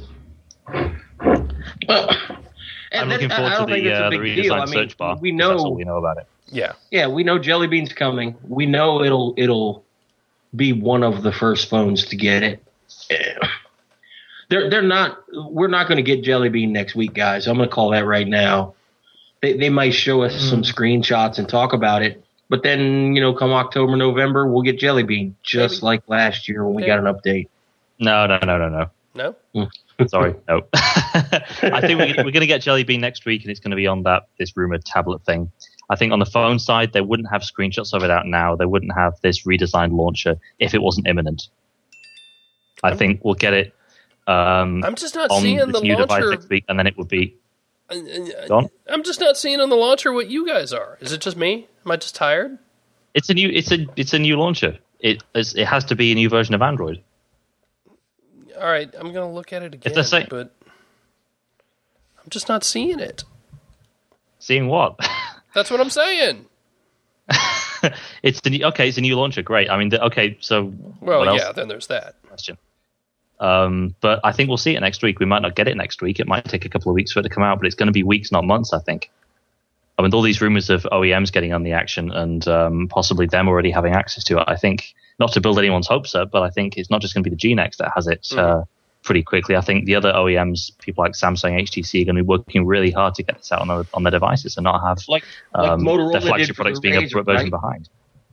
Speaker 5: looking forward to the redesigned search bar.
Speaker 3: We know,
Speaker 5: that's all we know about it.
Speaker 3: Yeah, we know Jelly Bean's coming. We know it'll be one of the first phones to get it. They're not. We're not going to get Jelly Bean next week, guys. I'm going to call that right now. They might show us some screenshots and talk about it, but then come October, November, we'll get Jelly Bean just like last year when we got an update.
Speaker 5: No.
Speaker 2: No?
Speaker 5: Sorry, no. I think we're going to get Jelly Bean next week, and it's going to be on this rumored tablet thing. I think on the phone side, they wouldn't have screenshots of it out now. They wouldn't have this redesigned launcher if it wasn't imminent. I think we'll get it.
Speaker 2: I'm just not seeing the
Speaker 5: new
Speaker 2: launcher
Speaker 5: device next week, and then it would be.
Speaker 2: I'm just not seeing on the launcher what you guys are. Is it just me? Am I just tired?
Speaker 5: It's a new launcher. It has to be a new version of Android.
Speaker 2: All right, I'm going to look at it again, but I'm just not seeing it.
Speaker 5: Seeing what?
Speaker 2: That's what I'm saying.
Speaker 5: It's a new launcher. Great. I mean, so
Speaker 2: well, yeah. Then there's that
Speaker 5: question. But I think we'll see it next week. We might not get it next week. It might take a couple of weeks for it to come out, but it's going to be weeks, not months, I think. I mean, all these rumors of OEMs getting on the action and possibly them already having access to it, I think, not to build anyone's hopes up, but I think it's not just going to be the GeneX that has it pretty quickly. I think the other OEMs, people like Samsung, HTC, are going to be working really hard to get this out on their devices and not have their flagship products being a version behind.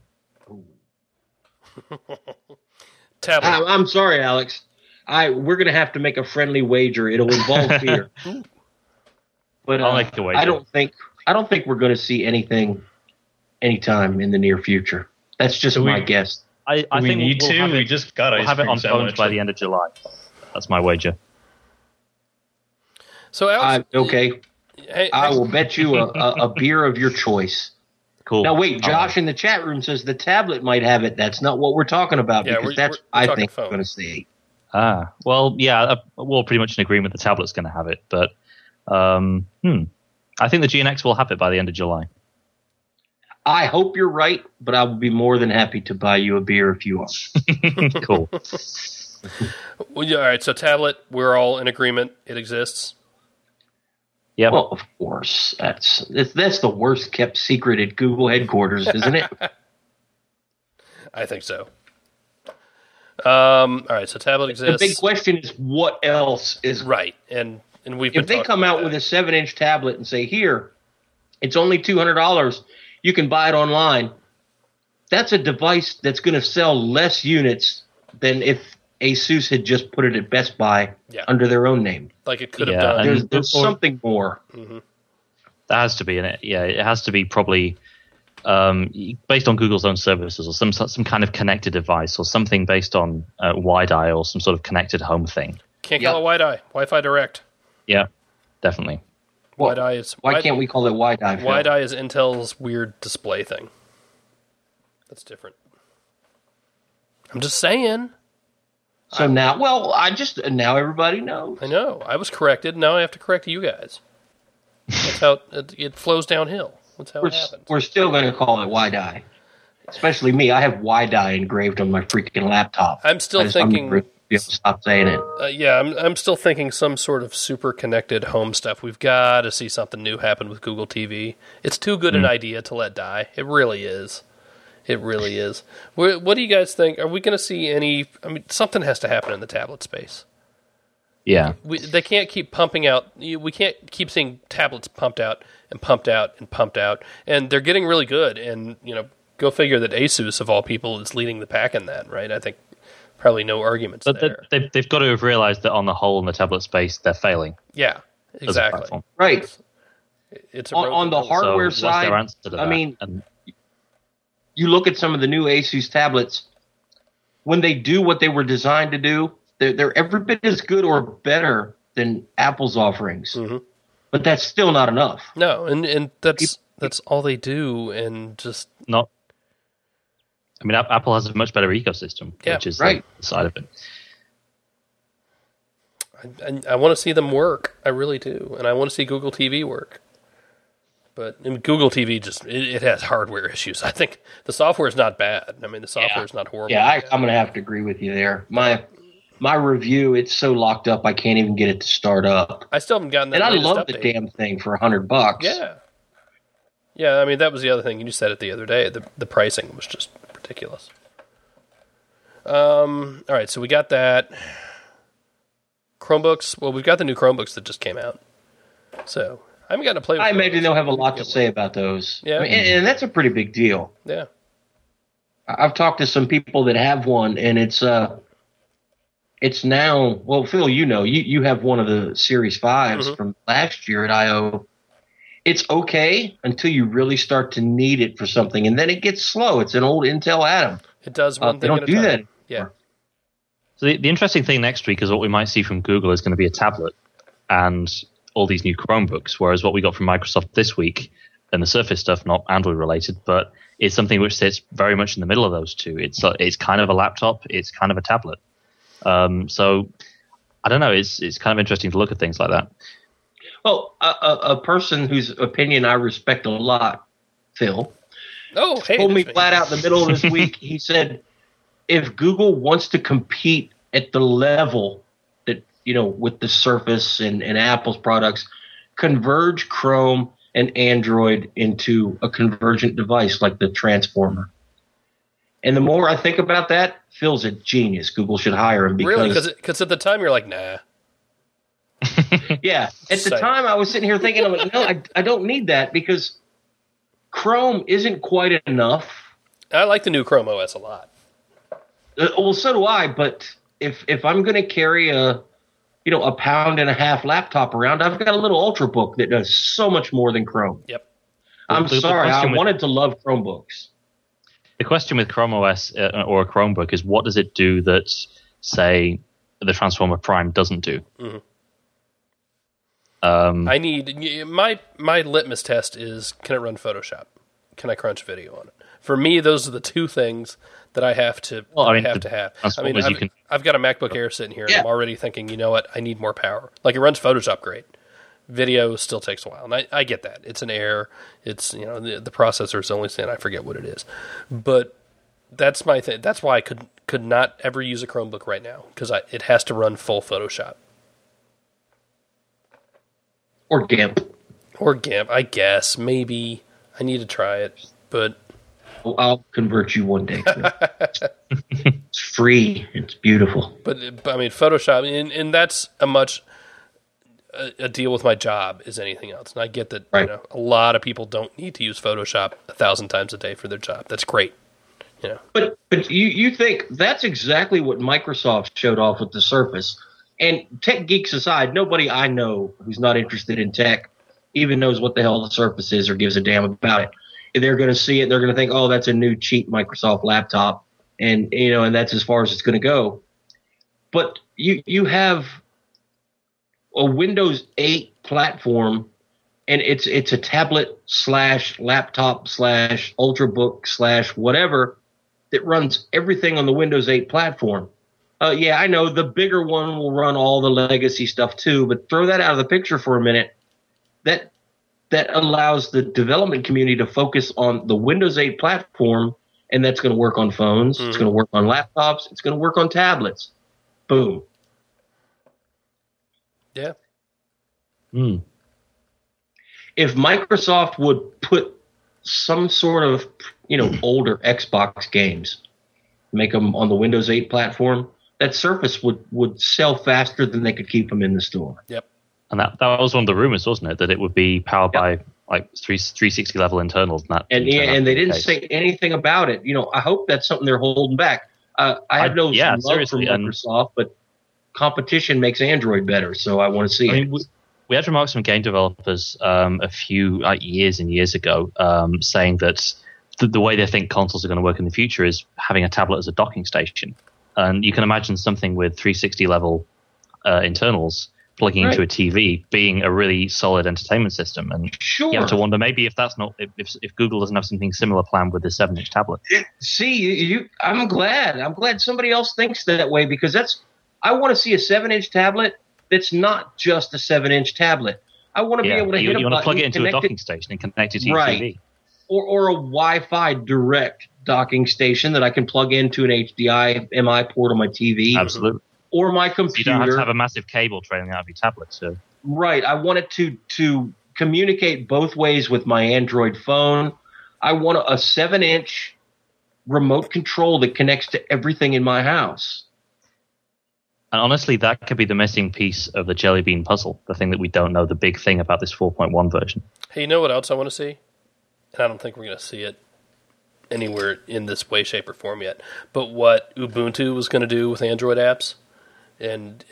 Speaker 3: I'm sorry, Alex. We're going to have to make a friendly wager. It'll involve fear. But
Speaker 5: I'll make the wager.
Speaker 3: I don't think we're going to see anything anytime in the near future. That's just my guess.
Speaker 5: I think
Speaker 4: we just got
Speaker 5: we'll have it on phones by the end of July. That's my wager.
Speaker 2: So, Alex,
Speaker 3: okay. I will bet you a beer of your choice.
Speaker 5: Cool.
Speaker 3: Now, wait, Josh in the chat room says the tablet might have it. That's not what we're talking about, because that's I think we're going to see.
Speaker 5: Well, yeah, we're pretty much in agreement the tablet's going to have it, but I think the GeneX will have it by the end of July.
Speaker 3: I hope you're right, but I would be more than happy to buy you a beer if you are.
Speaker 5: Cool.
Speaker 2: Well, yeah, all right, so tablet, we're all in agreement. It exists.
Speaker 5: Yeah.
Speaker 3: Well, of course. That's the worst kept secret at Google headquarters, isn't it?
Speaker 2: I think so. All right, so tablet exists.
Speaker 3: The big question is, what else is
Speaker 2: right? And we've been
Speaker 3: if they come out with a 7-inch tablet and say, "Here, it's only $200. You can buy it online." That's a device that's going to sell less units than if ASUS had just put it at Best Buy under their own name.
Speaker 2: Like it could have done.
Speaker 3: There's something more.
Speaker 2: Mm-hmm.
Speaker 5: That has to be in it. Yeah, it has to be probably based on Google's own services or some kind of connected device or something based on WiDi or some sort of connected home thing.
Speaker 2: Can't call it WiDi. Wi-Fi Direct.
Speaker 5: Yeah, definitely.
Speaker 3: Well, why can't we call it WiDi?
Speaker 2: WiDi is Intel's weird display thing. That's different. I'm just saying.
Speaker 3: So now everybody knows.
Speaker 2: I know. I was corrected. Now I have to correct you guys. That's how it flows downhill. That's how it happens.
Speaker 3: We're still going to call it WiDi. Especially me. I have WiDi engraved on my freaking laptop.
Speaker 2: I'm still thinking.
Speaker 3: Stop saying it.
Speaker 2: I'm still thinking some sort of super connected home stuff. We've got to see something new happen with Google TV. It's too good an idea to let die. It really is. It really is. What do you guys think? Are we going to see any? I mean, something has to happen in the tablet space.
Speaker 5: Yeah.
Speaker 2: They can't keep pumping out. We can't keep seeing tablets pumped out and pumped out and pumped out. And they're getting really good. And, go figure that ASUS, of all people, is leading the pack in that, right? I think probably no arguments there.
Speaker 5: They've got to have realized that on the whole in the tablet space, they're failing.
Speaker 2: Yeah, exactly.
Speaker 3: Right.
Speaker 2: It's
Speaker 3: on the hardware side, I mean, you look at some of the new ASUS tablets, when they do what they were designed to do, they're every bit as good or better than Apple's offerings. Mm-hmm. But that's still not enough.
Speaker 2: No, and that's all they do, and just
Speaker 5: not. I mean, Apple has a much better ecosystem, which is the side of
Speaker 2: it. I want to see them work. I really do, and I want to see Google TV work. But Google TV it has hardware issues. I think the software is not bad. I mean, the software is not horrible.
Speaker 3: Yeah, I'm going to have to agree with you there. My review, it's so locked up, I can't even get it to start up.
Speaker 2: I still haven't gotten that.
Speaker 3: And I love
Speaker 2: update.
Speaker 3: the damn thing for $100.
Speaker 2: Yeah. Yeah, I mean, that was the other thing. You said it the other day. The pricing was just ridiculous. All right, so we got that. Chromebooks. Well, we've got the new Chromebooks that just came out. So I haven't gotten to play with
Speaker 3: I imagine they'll have a lot to say about those.
Speaker 2: Yeah.
Speaker 3: I mean, and that's a pretty big deal.
Speaker 2: Yeah.
Speaker 3: I've talked to some people that have one, and it's now, well, Phil, you have one of the Series 5s from last year at I.O., it's okay until you really start to need it for something, and then it gets slow. It's an old Intel Atom.
Speaker 2: It does one thing
Speaker 3: they don't
Speaker 2: at a
Speaker 3: do
Speaker 2: time.
Speaker 3: that.
Speaker 2: Yeah.
Speaker 5: So the interesting thing next week is what we might see from Google is going to be a tablet and all these new Chromebooks, whereas what we got from Microsoft this week and the Surface stuff, not Android related, but it's something which sits very much in the middle of those two. It's kind of a laptop, it's kind of a tablet. So I don't know. It's kind of interesting to look at things like that.
Speaker 3: Well, a person whose opinion I respect a lot, Phil, told me flat out in the middle of this week. He said, if Google wants to compete at the level that, with the Surface and Apple's products, converge Chrome and Android into a convergent device like the Transformer. And the more I think about that, Phil's a genius. Google should hire him.
Speaker 2: Because at the time you're like, nah.
Speaker 3: Yeah. At the time I was sitting here thinking, no, I don't need that because Chrome isn't quite enough.
Speaker 2: I like the new Chrome OS a lot.
Speaker 3: Well, so do I. But if I'm going to carry a £1.5 laptop around, I've got a little Ultrabook that does so much more than Chrome.
Speaker 2: Yep.
Speaker 3: I'm sorry. I wanted to love Chromebooks.
Speaker 5: The question with Chrome OS or a Chromebook is what does it do that, say, the Transformer Prime doesn't do?
Speaker 2: Mm-hmm. I need my litmus test is, can it run Photoshop? Can I crunch video on it? For me, those are the two things that I have to have. I've got a MacBook Air sitting here, and I'm already thinking, you know what? I need more power. Like, it runs Photoshop great. Video still takes a while, and I get that. It's an Air. It's the processor is only saying I forget what it is, but that's my thing. That's why I could not ever use a Chromebook right now because it has to run full Photoshop.
Speaker 3: Or GIMP.
Speaker 2: I guess. Maybe. I need to try it, but...
Speaker 3: I'll convert you one day. It's free. It's beautiful.
Speaker 2: But I mean, Photoshop, and that's a deal with my job as anything else. And I get that a lot of people don't need to use Photoshop 1,000 times a day for their job. That's great.
Speaker 3: But you think that's exactly what Microsoft showed off with the Surface. And tech geeks aside, nobody I know who's not interested in tech even knows what the hell the Surface is or gives a damn about it. If they're going to see it, they're going to think, oh, that's a new cheap Microsoft laptop. And, and that's as far as it's going to go. But you have a Windows 8 platform, and it's a tablet / laptop / Ultrabook / whatever that runs everything on the Windows 8 platform. Yeah, I know the bigger one will run all the legacy stuff too, but throw that out of the picture for a minute. That allows the development community to focus on the Windows 8 platform, and that's going to work on phones. Mm-hmm. It's going to work on laptops. It's going to work on tablets. Boom.
Speaker 2: Yeah.
Speaker 3: If Microsoft would put some sort of, older Xbox games, make them on the Windows 8 platform, that Surface would sell faster than they could keep them in the store.
Speaker 2: Yep.
Speaker 5: And that was one of the rumors, wasn't it? That it would be powered by like 360 level internals. And
Speaker 3: they didn't say anything about it. I hope that's something they're holding back. I have no love for Microsoft, but competition makes Android better, so I want to see it.
Speaker 5: We had remarks from game developers a few years and years ago saying that the way they think consoles are going to work in the future is having a tablet as a docking station. And you can imagine something with 360 level internals plugging into a TV being a really solid entertainment system. And you have to wonder maybe if that's not if Google doesn't have something similar planned with the 7-inch tablet.
Speaker 3: See, I'm glad somebody else thinks that way, because I want to see a 7-inch tablet that's not just a 7-inch tablet. I want to be able to hit a button.
Speaker 5: You want to plug it into a docking station and connect it to your TV.
Speaker 3: Or a Wi-Fi direct docking station that I can plug into an HDMI port on my TV.
Speaker 5: Absolutely.
Speaker 3: Or my computer.
Speaker 5: You don't have to have a massive cable trailing out of your tablet. So.
Speaker 3: Right. I want it to communicate both ways with my Android phone. I want a 7-inch remote control that connects to everything in my house.
Speaker 5: And honestly, that could be the missing piece of the Jelly Bean puzzle, the thing that we don't know, the big thing about this 4.1 version.
Speaker 2: Hey, you know what else I want to see? And I don't think we're going to see it anywhere in this way, shape, or form yet. But what Ubuntu was going to do with Android apps and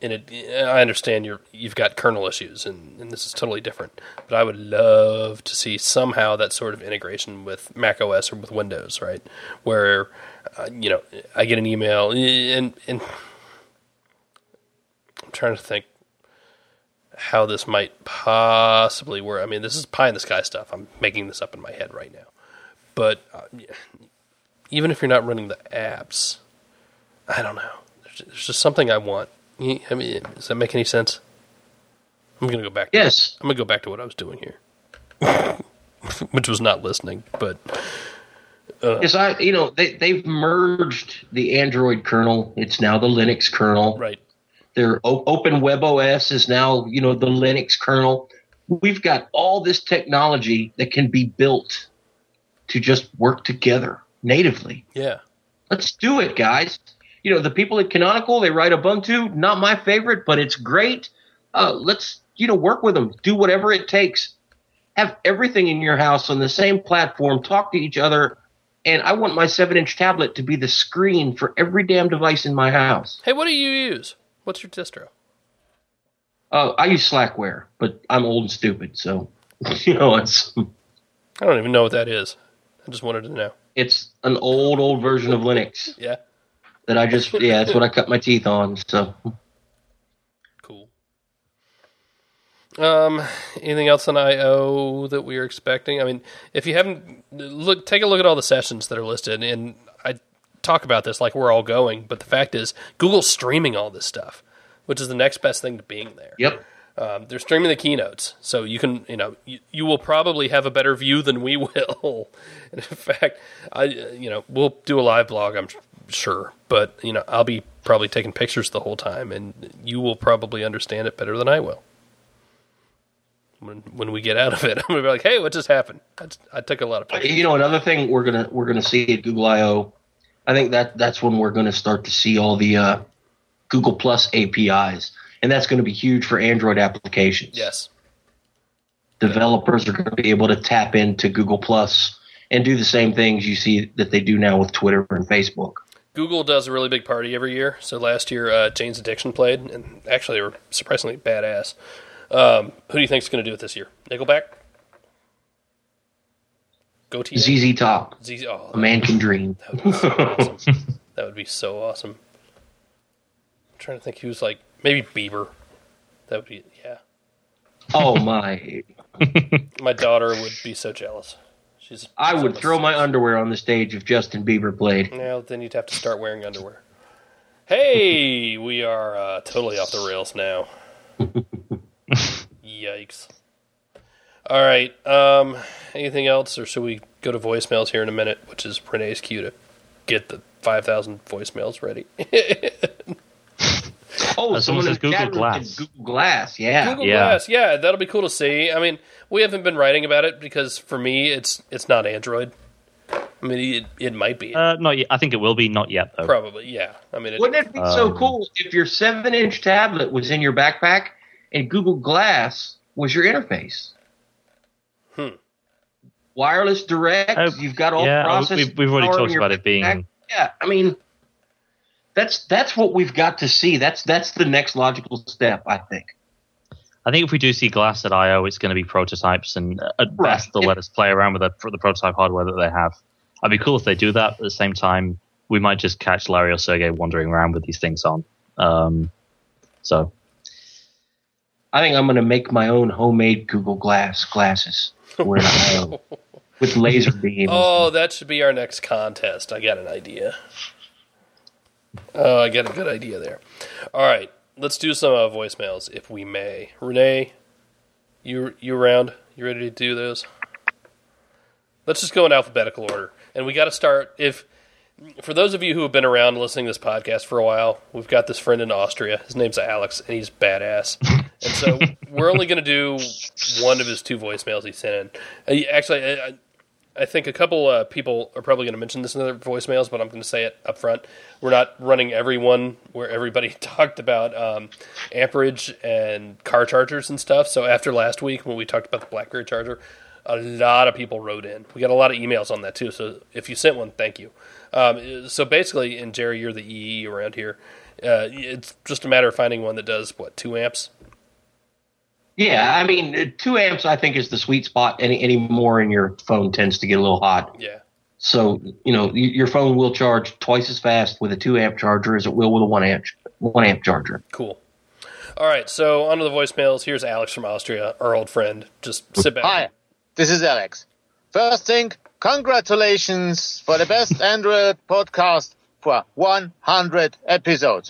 Speaker 2: I understand you've got kernel issues, and this is totally different. But I would love to see somehow that sort of integration with Mac OS or with Windows, right? Where I get an email, and I'm trying to think how this might possibly work. I mean, this is pie in the sky stuff. I'm making this up in my head right now. But even if you're not running the apps, I don't know. There's just something I want. I mean, does that make any sense? I'm going to go back.
Speaker 3: Yes.
Speaker 2: I'm going to go back to what I was doing here, which was not listening. But
Speaker 3: yes, they've merged the Android kernel. It's now the Linux kernel.
Speaker 2: Right.
Speaker 3: Their Open Web OS is now the Linux kernel. We've got all this technology that can be built to just work together natively.
Speaker 2: Yeah.
Speaker 3: Let's do it, guys. The people at Canonical, they write Ubuntu. Not my favorite, but it's great. Let's, work with them. Do whatever it takes. Have everything in your house on the same platform. Talk to each other. And I want my 7-inch tablet to be the screen for every damn device in my house.
Speaker 2: Hey, what do you use? What's your distro?
Speaker 3: I use Slackware, but I'm old and stupid, so, it's...
Speaker 2: I don't even know what that is. I just wanted to know.
Speaker 3: It's an old version of Linux.
Speaker 2: Yeah.
Speaker 3: That that's what I cut my teeth on. So
Speaker 2: cool. Anything else on I/O that we are expecting? I mean, if you haven't take a look at all the sessions that are listed, and I talk about this like we're all going, but the fact is, Google's streaming all this stuff, which is the next best thing to being there.
Speaker 3: Yep.
Speaker 2: They're streaming the keynotes, so you can, you will probably have a better view than we will. And in fact, we'll do a live blog, I'm sure, but I'll be probably taking pictures the whole time, and you will probably understand it better than I will. When we get out of it, I'm gonna be like, "Hey, what just happened?" I took a lot of pictures.
Speaker 3: Another thing we're gonna see at Google I/O, I think that's when we're gonna start to see all the Google Plus APIs. And that's going to be huge for Android applications.
Speaker 2: Yes.
Speaker 3: Developers are going to be able to tap into Google Plus and do the same things you see that they do now with Twitter and Facebook.
Speaker 2: Google does a really big party every year. So last year, Jane's Addiction played, and actually they were surprisingly badass. Who do you think is going to do it this year? Nickelback? Goatee?
Speaker 3: ZZ Top. A man can dream.
Speaker 2: That would be so awesome. That would be so awesome. I'm trying to think who's like... Maybe Bieber. That would be, yeah.
Speaker 3: Oh, my.
Speaker 2: My daughter would be so jealous.
Speaker 3: I would throw my underwear on the stage if Justin Bieber played.
Speaker 2: Well, then you'd have to start wearing underwear. Hey, we are totally off the rails now. Yikes. All right. Anything else, or should we go to voicemails here in a minute, which is Renee's cue to get the 5,000 voicemails ready.
Speaker 3: Oh, someone says
Speaker 5: Google Glass.
Speaker 3: Google Glass, yeah.
Speaker 2: Google Glass, yeah, that'll be cool to see. I mean, we haven't been writing about it because for me, it's not Android. I mean, it might be.
Speaker 5: Not yet. I think it will be. Not yet, though.
Speaker 2: Probably, yeah. I mean,
Speaker 3: wouldn't it be so cool if your 7-inch tablet was in your backpack and Google Glass was your interface? Wireless direct. You've got all the processing.
Speaker 5: We've already talked about it being.
Speaker 3: Yeah, I mean. That's what we've got to see. That's the next logical step, I think.
Speaker 5: I think if we do see Glass at I/O, it's going to be prototypes, and at best they'll let us play around with the prototype hardware that they have. I'd be cool if they do that. At the same time, we might just catch Larry or Sergey wandering around with these things on. So,
Speaker 3: I think I'm going to make my own homemade Google glasses for an I/O with laser beams.
Speaker 2: Oh, that should be our next contest. I got an idea. Oh, I got a good idea there. All right, let's do some voicemails, if we may. Renee, you around? You ready to do those? Let's just go in alphabetical order. And we got to start, for those of you who have been around listening to this podcast for a while, we've got this friend in Austria. His name's Alex, and he's badass. And so we're only going to do one of his 2 voicemails he sent in. Actually, I think a couple people are probably going to mention this in their voicemails, but I'm going to say it up front. We're not running every one where everybody talked about amperage and car chargers and stuff. So after last week when we talked about the BlackBerry charger, A lot of people wrote in. We got a lot of emails on that too. So if you sent one, thank you. So basically, and Jerry, you're the EE around here. It's just a matter of finding one that does 2 amps.
Speaker 3: Yeah, I mean, 2 amps I think is the sweet spot. Any more in your phone tends to get a little hot.
Speaker 2: Yeah.
Speaker 3: So your phone will charge twice as fast with a 2 amp charger as it will with a 1 amp charger.
Speaker 2: Cool. All right, so on to the voicemails. Here's Alex from Austria, our old friend. Just sit back.
Speaker 1: Hi, this is Alex. First thing, congratulations for the best Android podcast for 100 episodes.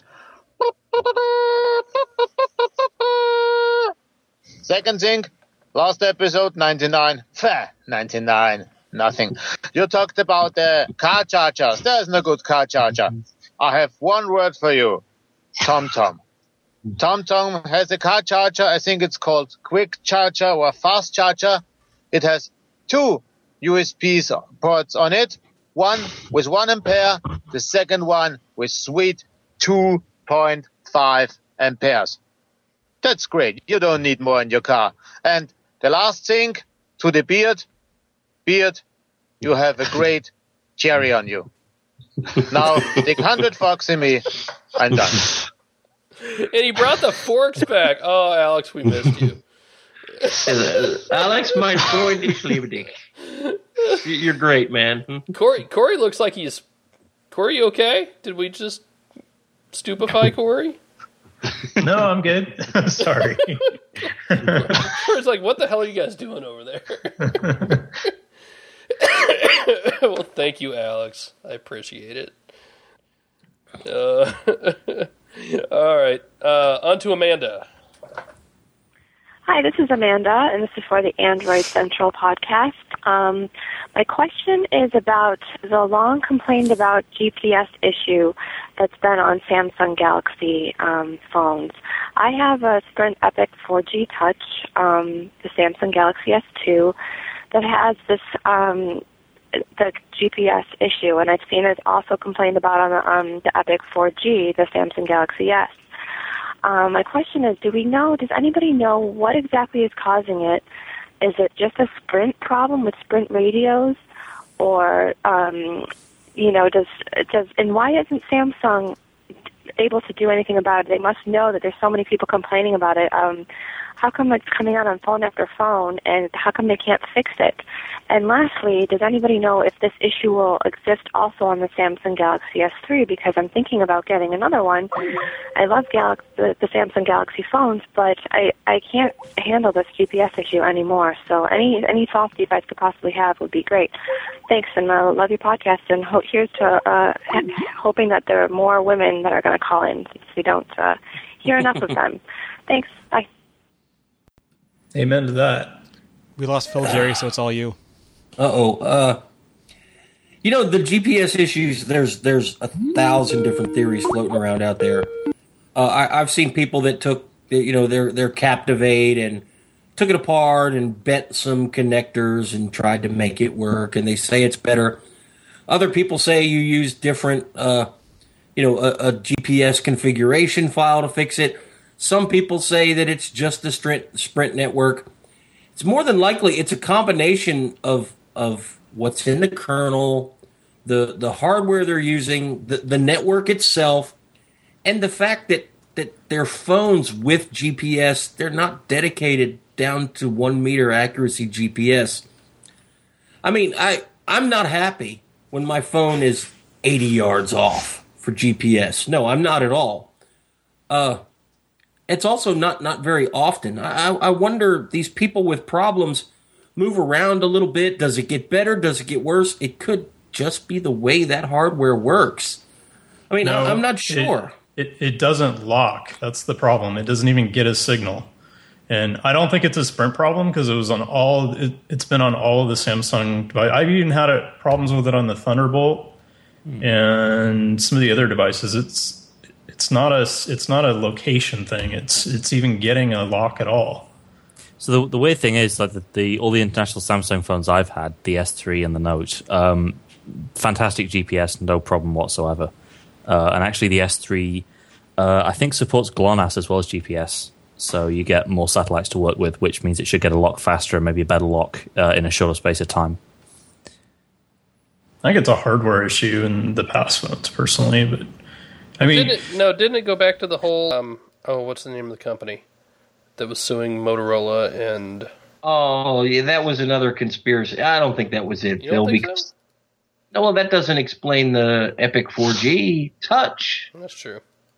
Speaker 1: Second thing, last episode, 99. 99, nothing. You talked about the car chargers. There's no good car charger. I have one word for you. TomTom. TomTom has a car charger. I think it's called Quick Charger or Fast Charger. It has 2 USB ports on it. One with 1 ampere. The second one with sweet 2.5 amperes. That's great. You don't need more in your car. And the last thing, to the beard, you have a great cherry on you. Now, take 100 Fox in me. I'm done.
Speaker 2: And he brought the forks back. Oh, Alex, we missed you.
Speaker 3: Alex, mein Freund, ich liebe dich. You're great, man.
Speaker 2: Corey looks like he's... Corey, you okay? Did we just stupefy Corey?
Speaker 4: No, I'm good. Sorry.
Speaker 2: Corey's like, what the hell are you guys doing over there? Well, thank you, Alex. I appreciate it. All right. On to Amanda.
Speaker 7: Hi, this is Amanda, and this is for the Android Central podcast. My question is about the long complained about GPS issue that's been on Samsung Galaxy phones. I have a Sprint Epic 4G Touch, the Samsung Galaxy S2, that has this the GPS issue, and I've seen it also complained about on the Epic 4G, the Samsung Galaxy S. My question is, does anybody know what exactly is causing it? Is it just a Sprint problem with Sprint radios? Or, and why isn't Samsung able to do anything about it? They must know that there's so many people complaining about it. How come it's coming out on phone after phone, and how come they can't fix it? And lastly, does anybody know if this issue will exist also on the Samsung Galaxy S3? Because I'm thinking about getting another one. I love the Samsung Galaxy phones, but I can't handle this GPS issue anymore. So any thoughts you guys could possibly have would be great. Thanks, and I love your podcast, and here's to hoping that there are more women that are going to call in, since we don't hear enough of them. Thanks. Bye.
Speaker 4: Amen to that.
Speaker 8: We lost Phil, Jerry, so it's all you.
Speaker 3: The GPS issues, there's 1,000 different theories floating around out there. I've seen people that took, their Captivate and took it apart and bent some connectors and tried to make it work, and they say it's better. Other people say you use different, a GPS configuration file to fix it. Some people say that it's just the Sprint network. It's more than likely it's a combination of what's in the kernel, the hardware they're using, the network itself, and the fact that their phones with GPS, they're not dedicated down to 1 meter accuracy GPS. I mean, I'm not happy when my phone is 80 yards off for GPS. No, I'm not at all. It's also not very often. I wonder, these people with problems move around a little bit. Does it get better? Does it get worse? It could just be the way that hardware works. I mean, no, I'm not sure.
Speaker 4: It doesn't lock. That's the problem. It doesn't even get a signal. And I don't think it's a Sprint problem because it was on it's been on all of the Samsung devices. I've even had problems with it on the Thunderbolt and some of the other devices. It's not a location thing. It's even getting a lock at all.
Speaker 5: So the weird thing is that all the international Samsung phones I've had, the S3 and the Note, fantastic GPS, no problem whatsoever. And actually the S3, I think supports GLONASS as well as GPS. So you get more satellites to work with, which means it should get a lock faster and maybe a better lock in a shorter space of time.
Speaker 4: I think it's a hardware issue in the past phones, personally, but I mean,
Speaker 2: didn't it go back to the whole? What's the name of the company that was suing Motorola and?
Speaker 3: Oh, yeah, that was another conspiracy. I don't think that was it, Phil. Because so? No, well, that doesn't explain the Epic 4G touch.
Speaker 2: That's true.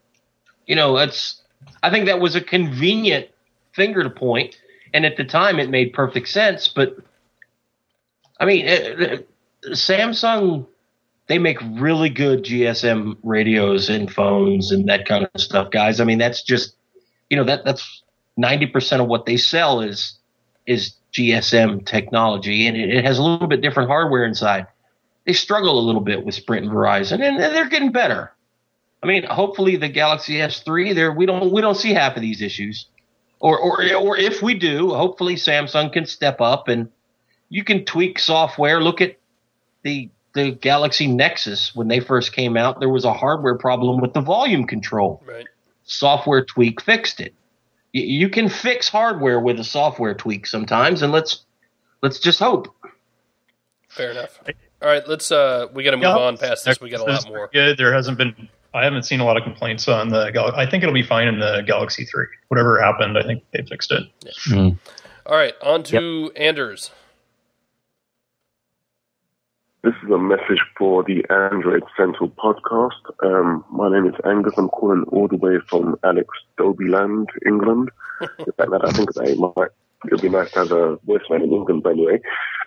Speaker 3: I think that was a convenient finger to point, and at the time it made perfect sense. But I mean, Samsung, they make really good GSM radios and phones and that kind of stuff, guys. I mean, that's just that's 90% of what they sell is GSM technology, and it has a little bit different hardware inside. They struggle a little bit with Sprint and Verizon, and they're getting better. I mean, hopefully the Galaxy S3, we don't see half of these issues, or if we do, hopefully Samsung can step up and you can tweak software. Look at the Galaxy Nexus when they first came out. There was a hardware problem with the volume control.
Speaker 2: Right.
Speaker 3: Software tweak fixed it. You can fix hardware with a software tweak sometimes, and let's just hope.
Speaker 2: Fair enough. All right, let's we got to move on past this. We got a lot more.
Speaker 4: Good. I haven't seen a lot of complaints on the Galaxy. I think it'll be fine in the Galaxy 3. Whatever happened, I think they fixed it.
Speaker 2: Yeah. Mm. All right, on to Anders.
Speaker 9: This is a message for the Android Central podcast. My name is Angus. I'm calling all the way from Alex Dobyland, England. In fact, that I think it would be nice to have a voicemail in England, by the way.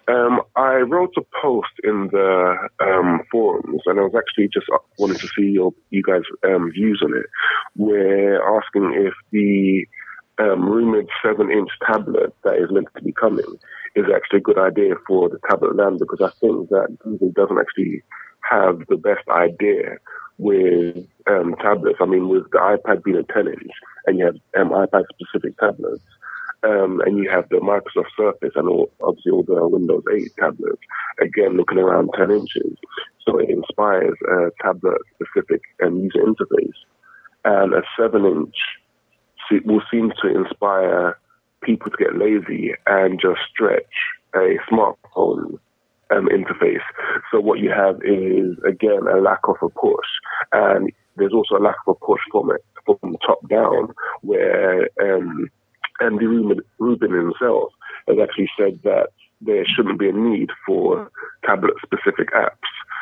Speaker 9: I wrote a post in the forums, and I was actually just wanting to see you guys' views on it. We're asking if the rumored 7-inch tablet that is meant to be coming is actually a good idea for the tablet land, because I think that Google doesn't actually have the best idea with tablets. I mean, with the iPad being a 10-inch, and you have iPad-specific tablets, and you have the Microsoft Surface and obviously all the Windows 8 tablets, again, looking around 10 inches. So it inspires a tablet-specific user interface. And a 7-inch will seem to inspire people to get lazy and just stretch a smartphone interface. So what you have is, again, a lack of a push. And there's also a lack of a push from top down, where Andy Rubin himself has actually said that there shouldn't be a need for tablet-specific apps.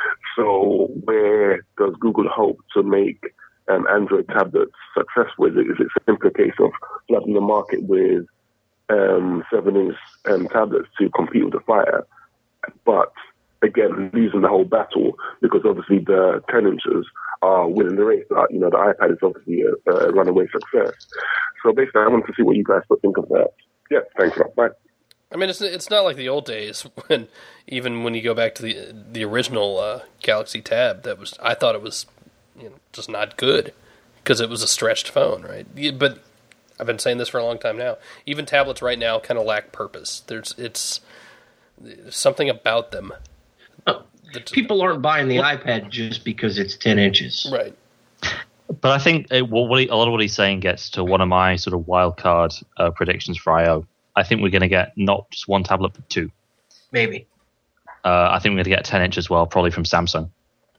Speaker 9: So where does Google hope to make Android tablets successful? Is it simply a case of flooding the market with 7-inch tablets to compete with the Fire, but again losing the whole battle, because obviously the 10 inches are winning the race? The iPad is obviously a runaway success. So basically, I wanted to see what you guys think of that. Yeah, thanks a lot. Bye.
Speaker 2: I mean, it's not like the old days when you go back to the original Galaxy Tab. I thought it was just not good because it was a stretched phone, right? But I've been saying this for a long time now. Even tablets right now kind of lack purpose. There's something about them.
Speaker 3: People aren't buying the iPad just because it's 10 inches.
Speaker 2: Right.
Speaker 5: But I think a lot of what he's saying gets to one of my sort of wild card predictions for I/O. I think we're going to get not just one tablet, but two.
Speaker 3: Maybe.
Speaker 5: I think we're going to get 10 inch as well, probably from Samsung.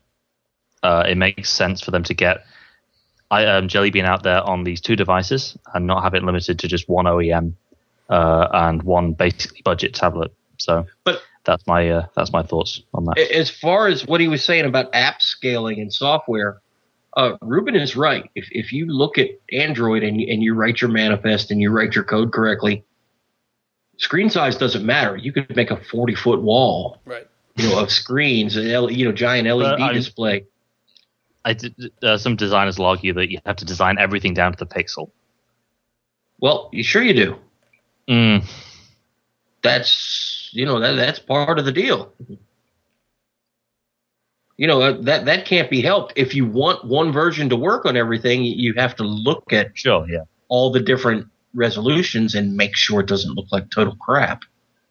Speaker 5: It makes sense for them to get Jelly Bean out there on these two devices and not have it limited to just one OEM and one basically budget tablet. So that's my thoughts on that.
Speaker 3: As far as what he was saying about app scaling and software, Ruben is right. If you look at Android and you write your manifest and you write your code correctly, screen size doesn't matter. You could make a 40-foot wall,
Speaker 2: right?
Speaker 3: Of screens, giant LED display.
Speaker 5: Some designers will argue that you have to design everything down to the pixel.
Speaker 3: Well, sure you do.
Speaker 5: Mm.
Speaker 3: That's that's part of the deal. That can't be helped. If you want one version to work on everything, you have to look at all the different resolutions and make sure it doesn't look like total crap.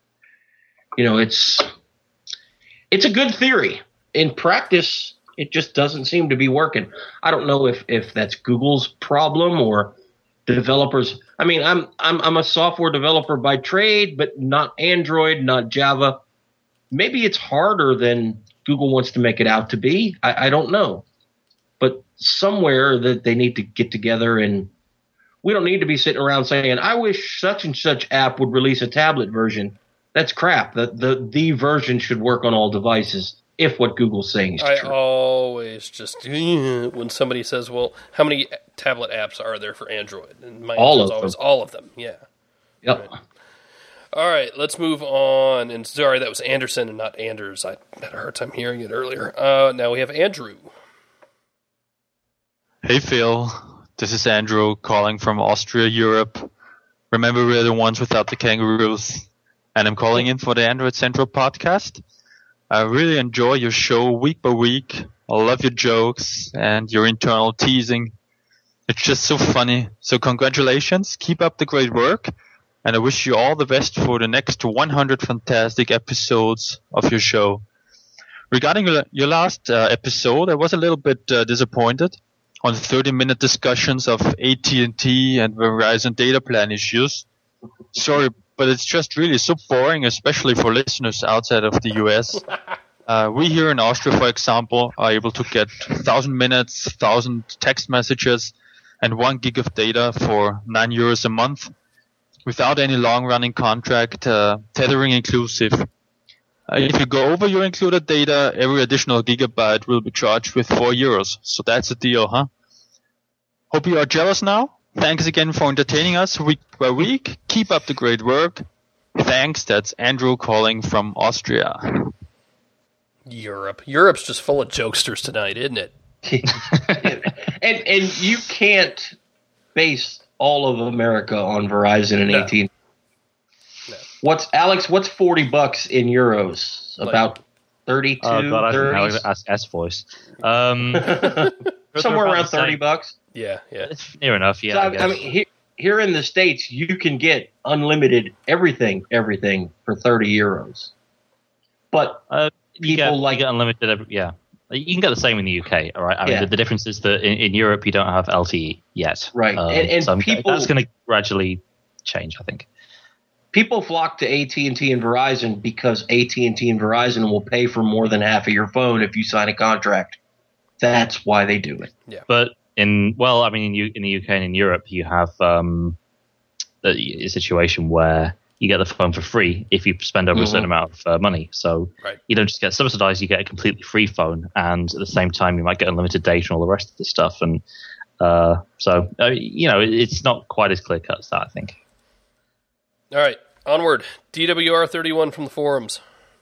Speaker 3: It's a good theory. In practice, it just doesn't seem to be working. I don't know if that's Google's problem or developers. I mean, I'm a software developer by trade, but not Android, not Java. Maybe it's harder than Google wants to make it out to be. I don't know. But somewhere that they need to get together, and we don't need to be sitting around saying, I wish such and such app would release a tablet version. That's crap. The version should work on all devices, if what Google's saying is true.
Speaker 2: I always just, when somebody says, well, how many tablet apps are there for Android? And my answer is always all of them. Yeah.
Speaker 3: Yep.
Speaker 2: Right. All right, let's move on. And sorry, that was Anderson and not Anders. I had a hard time hearing it earlier. Now we have Andrew.
Speaker 10: Hey, Phil. This is Andrew calling from Austria, Europe. Remember, we're the ones without the kangaroos. And I'm calling in for the Android Central podcast. I really enjoy your show week by week. I love your jokes and your internal teasing. It's just so funny. So congratulations. Keep up the great work. And I wish you all the best for the next 100 fantastic episodes of your show. Regarding your last episode, I was a little bit disappointed on 30-minute discussions of AT&T and Verizon data plan issues. Sorry, but it's just really so boring, especially for listeners outside of the US. We here in Austria, for example, are able to get 1,000 minutes, 1,000 text messages, and 1 gig of data for €9 a month without any long-running contract, tethering inclusive. If you go over your included data, every additional gigabyte will be charged with €4. So that's a deal, huh? Hope you are jealous now. Thanks again for entertaining us week by week. Keep up the great work. Thanks. That's Andrew calling from Austria.
Speaker 2: Europe. Europe's just full of jokesters tonight, isn't it?
Speaker 3: and you can't base all of America on Verizon and AT&T. No. What's $40 in euros? About 32,
Speaker 5: God, I think that's S-voice.
Speaker 3: Somewhere around $30.
Speaker 2: Yeah.
Speaker 5: It's near enough, yeah.
Speaker 3: So, I mean, here in the States, you can get unlimited everything for €30. But
Speaker 5: you get unlimited, yeah. You can get the same in the UK, all right? I mean, the difference is that in Europe, you don't have LTE yet.
Speaker 3: Right. And
Speaker 5: so
Speaker 3: people,
Speaker 5: that's going to gradually change, I think.
Speaker 3: People flock to AT&T and Verizon because AT&T and Verizon will pay for more than half of your phone if you sign a contract. That's why they do it.
Speaker 2: Yeah.
Speaker 5: But in the UK and in Europe, you have a situation where you get the phone for free if you spend over a certain amount of money. So you don't just get subsidized, you get a completely free phone. And at the same time, you might get unlimited data and all the rest of the stuff. And it's not quite as clear cut as that, I think.
Speaker 2: All right, onward. DWR31 from the forums.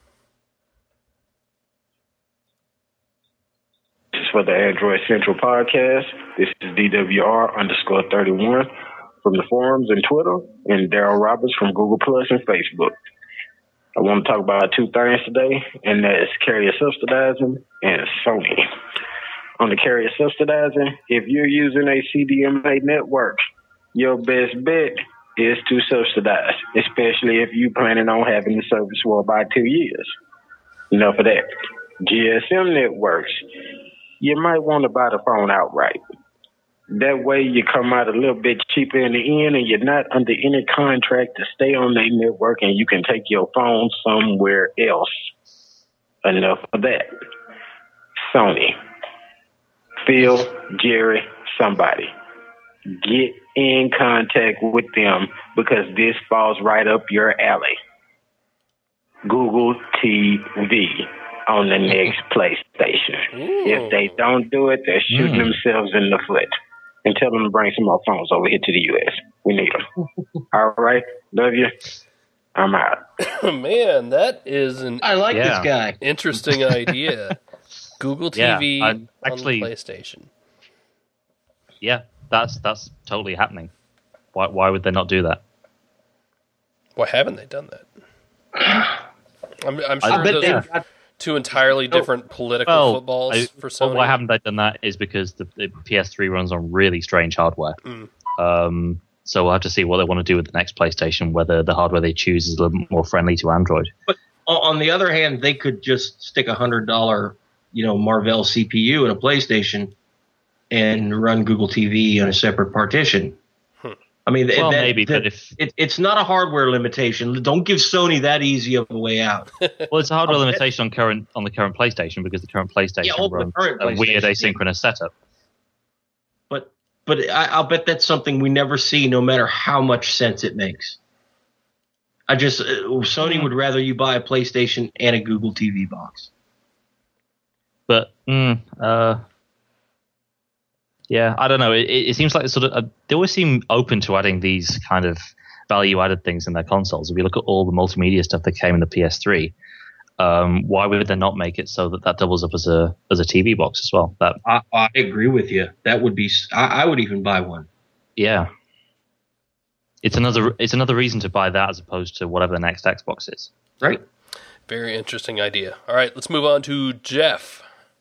Speaker 11: This is for the Android Central podcast. This is DWR_31 from the forums and Twitter, and Daryl Roberts from Google Plus and Facebook. I want to talk about 2 things today, and that is carrier subsidizing and Sony. On the carrier subsidizing, if you're using a CDMA network, your best bet is to subsidize, especially if you're planning on having the service for about 2 years. Enough of that. GSM networks, you might want to buy the phone outright. That way you come out a little bit cheaper in the end, and you're not under any contract to stay on their network, and you can take your phone somewhere else. Enough of that. Sony. Phil, Jerry, somebody. Get in contact with them because this falls right up your alley. Google TV on the next PlayStation. If they don't do it, they're shooting themselves in the foot. And tell them to bring some more phones over here to the U.S. We need them. All right. Love you. I'm out.
Speaker 2: Man, that is this
Speaker 3: guy.
Speaker 2: Interesting idea. Google TV on PlayStation.
Speaker 5: Yeah, that's totally happening. Why would they not do that?
Speaker 2: Why haven't they done that? I'm sure those are 2 entirely different political footballs for Sony.
Speaker 5: Why haven't they done that is because the PS3 runs on really strange hardware. So we'll have to see what they want to do with the next PlayStation, whether the hardware they choose is a little more friendly to Android.
Speaker 3: But on the other hand, they could just stick $100, Marvell CPU in a PlayStation and run Google TV on a separate partition. I mean,
Speaker 5: but
Speaker 3: it's not a hardware limitation. Don't give Sony that easy of a way out.
Speaker 5: Well, it's a hardware limitation on the current PlayStation because the current PlayStation runs a weird asynchronous setup.
Speaker 3: But I'll bet that's something we never see, no matter how much sense it makes. Sony would rather you buy a PlayStation and a Google TV box.
Speaker 5: But yeah, I don't know. It seems like they always seem open to adding these kind of value-added things in their consoles. If you look at all the multimedia stuff that came in the PS3, why would they not make it so that doubles up as a TV box as well?
Speaker 3: I agree with you. That would be. I would even buy one.
Speaker 5: Yeah, it's another reason to buy that as opposed to whatever the next Xbox is.
Speaker 3: Right.
Speaker 2: Very interesting idea. All right, let's move on to Jeff.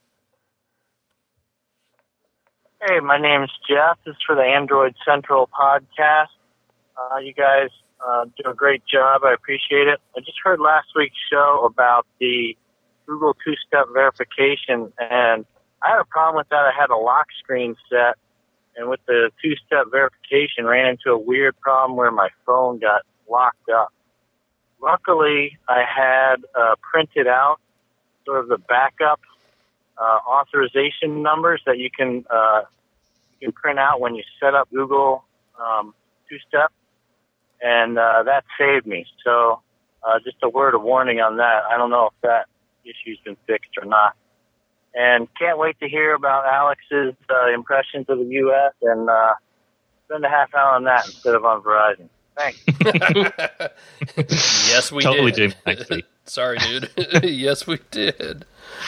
Speaker 12: Hey, my name's Jeff. This is for the Android Central podcast. You guys do a great job. I appreciate it. I just heard last week's show about the Google two-step verification, and I had a problem with that. I had a lock screen set, and with the two-step verification, ran into a weird problem where my phone got locked up. Luckily, I had printed out sort of the backup authorization numbers that you can print out when you set up Google two-step, and that saved me. So just a word of warning on that. I don't know if that issue's been fixed or not. And can't wait to hear about Alex's impressions of the U.S. and spend a half hour on that instead of on Verizon. Thanks.
Speaker 2: Yes, we
Speaker 5: totally
Speaker 2: did.
Speaker 5: Next week.
Speaker 2: Sorry, dude. Yes, we did.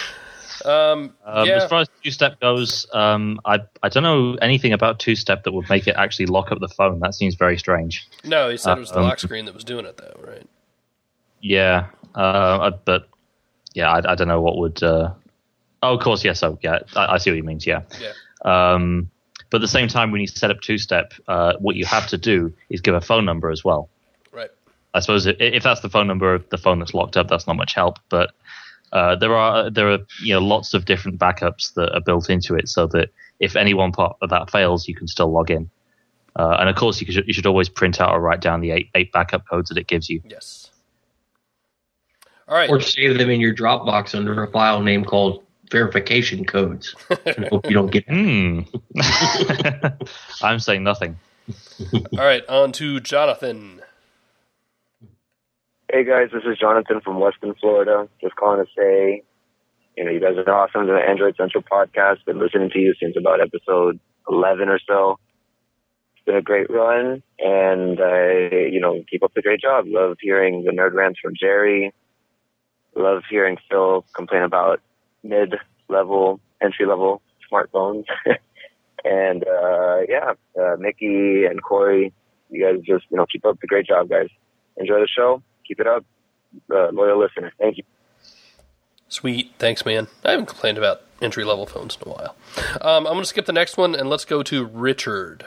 Speaker 5: As far as two-step goes, I don't know anything about two-step that would make it actually lock up the phone. That seems very strange.
Speaker 2: No, he said it was the lock screen that was doing it, though, right?
Speaker 5: Yeah, but yeah, I don't know what would. Oh, of course, yes. Yeah, I see what he means. Yeah. But at the same time, when you set up two-step, what you have to do is give a phone number as well.
Speaker 2: Right.
Speaker 5: I suppose if that's the phone number of the phone that's locked up, that's not much help. But there are lots of different backups that are built into it, so that if any one part of that fails, you can still log in. And of course, you should always print out or write down the eight backup codes that it gives you.
Speaker 2: Yes. All right.
Speaker 3: Or save them in your Dropbox under a file name called verification codes. And hope you don't get
Speaker 5: I'm saying nothing.
Speaker 2: All right, on to Jonathan.
Speaker 13: Hey guys, this is Jonathan from Weston, Florida. Just calling to say, you guys are awesome. The Android Central podcast. Been listening to you since about episode 11 or so. It's been a great run, and keep up the great job. Love hearing the nerd rants from Jerry. Love hearing Phil complain about mid-level, entry-level smartphones. And, Mickey and Corey, you guys just, keep up the great job, guys. Enjoy the show. Keep it up. Loyal listener. Thank you.
Speaker 2: Sweet. Thanks, man. I haven't complained about entry-level phones in a while. I'm going to skip the next one, and let's go to Richard.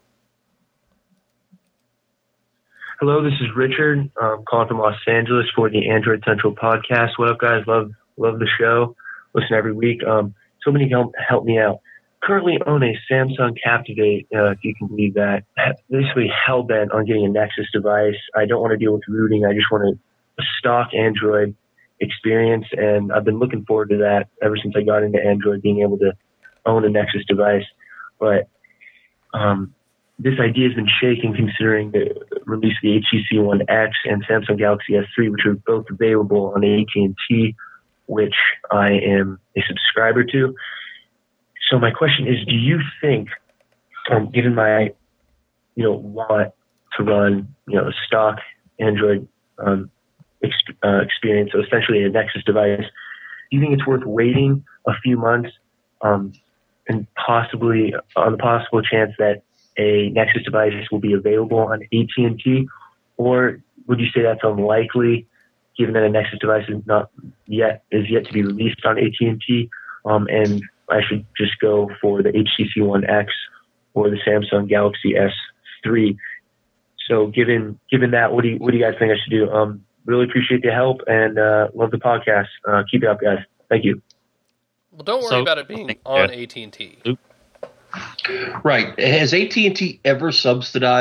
Speaker 14: Hello, this is Richard. I'm calling from Los Angeles for the Android Central podcast. What up, guys? Love the show. Listen every week. So many help me out. Currently own a Samsung Captivate, if you can believe that. Basically hell-bent on getting a Nexus device. I don't want to deal with rooting. I just want a stock Android experience, and I've been looking forward to that ever since I got into Android, being able to own a Nexus device. But this idea has been shaken considering the release of the HTC One X and Samsung Galaxy S3, which are both available on AT&T, which I am a subscriber to. So my question is, do you think, given my, want to run, a stock Android experience, so essentially a Nexus device, do you think it's worth waiting a few months and possibly on the possible chance that a Nexus device will be available on AT&T, or would you say that's unlikely, given that a Nexus device is yet to be released on AT&T, and I should just go for the HTC One X or the Samsung Galaxy S3? So given that, what do you guys think I should do? Really appreciate the help and love the podcast. Keep it up, guys. Thank you.
Speaker 2: Well, don't worry about it being on AT&T.
Speaker 3: Right. Has AT&T ever subsidized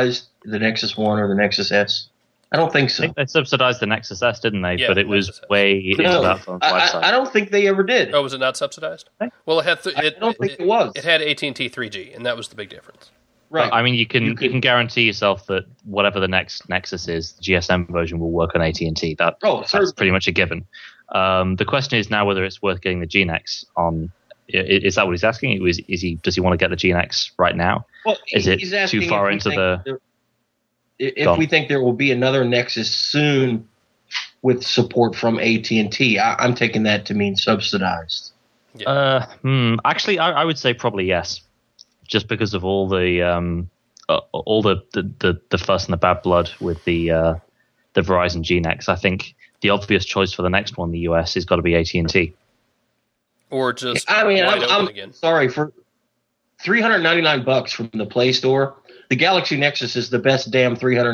Speaker 3: the Nexus 1 or the Nexus S? I don't think so.
Speaker 5: I think they subsidized the Nexus S, didn't they? Yeah, but it was way into that phone's lifecycle.
Speaker 3: I don't think they ever did.
Speaker 2: Oh, was it not subsidized? Well, it had.
Speaker 3: I don't think it was.
Speaker 2: It had AT&T 3G, and that was the big difference.
Speaker 5: Right. I mean, you can guarantee yourself that whatever the next Nexus is, the GSM version will work on AT&T. That's pretty much a given. The question is now whether it's worth getting the GNX on. Is that what he's asking? Does he want to get the GNX right now?
Speaker 3: Well,
Speaker 5: is it too far into the?
Speaker 3: If we think there will be another Nexus soon with support from AT&T, I'm taking that to mean subsidized.
Speaker 2: Yeah.
Speaker 5: Actually, I would say probably yes, just because of all the fuss and the bad blood with the Verizon GNX. I think the obvious choice for the next one in the US has got to be AT&T.
Speaker 2: Or just
Speaker 3: I'm
Speaker 2: again.
Speaker 3: Sorry, for $399 from the Play Store, the Galaxy Nexus is the best damn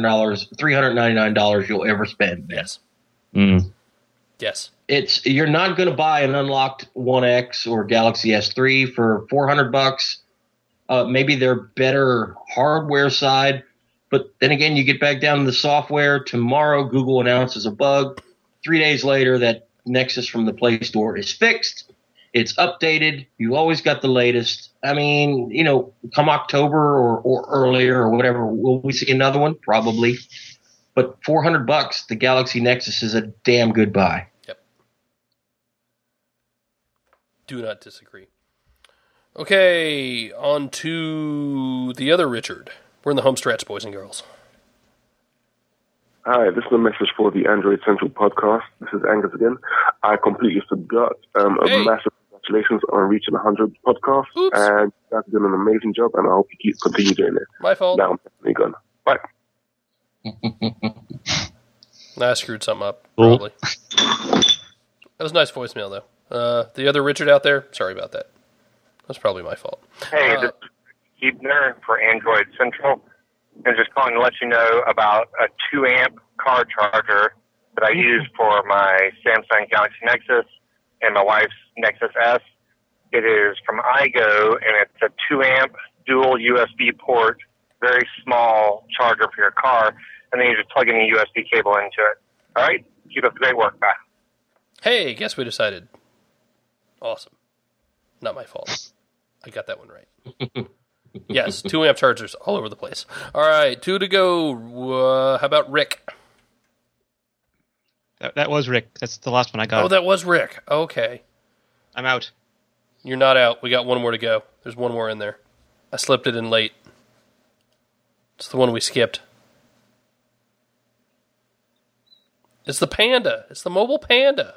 Speaker 3: $399 you'll ever spend.
Speaker 2: Yes. Yes.
Speaker 3: You're not going to buy an unlocked 1X or Galaxy S3 for $400. Maybe they're better hardware side, but then again, you get back down to the software. Tomorrow, Google announces a bug. 3 days later, that Nexus from the Play Store is fixed. It's updated. You always got the latest. I mean, come October or earlier or whatever, will we see another one? Probably. But $400, the Galaxy Nexus is a damn good buy.
Speaker 2: Yep. Do not disagree. Okay, on to the other Richard. We're in the home stretch, boys and girls.
Speaker 9: Hi, this is a message for the Android Central podcast. This is Angus again. I completely forgot a massive congratulations on reaching 100 podcasts.
Speaker 2: Oops.
Speaker 9: And you guys are doing an amazing job, and I hope you continue doing it.
Speaker 2: My fault.
Speaker 9: Now I'm definitely gone. Bye.
Speaker 2: I screwed something up, probably. That was a nice voicemail, though. The other Richard out there, sorry about that. That's probably my fault.
Speaker 15: Hey, this is Keebner for Android Central. And just calling to let you know about a 2-amp car charger that I use for my Samsung Galaxy Nexus and my wife's Nexus S. It is from iGo, and it's a 2-amp dual USB port, very small charger for your car, and then you just plug in a USB cable into it. All right? Keep up the great work. Bye.
Speaker 2: Hey, guess we decided. Awesome. Not my fault. I got that one right. Yes, 2-amp chargers all over the place. All right, 2 to go. How about Rick?
Speaker 8: That was Rick. That's the last one I got.
Speaker 2: Oh, that was Rick. Okay.
Speaker 8: I'm out.
Speaker 2: You're not out. We got one more to go. There's one more in there. I slipped it in late. It's the one we skipped. It's the Panda. It's the mobile Panda.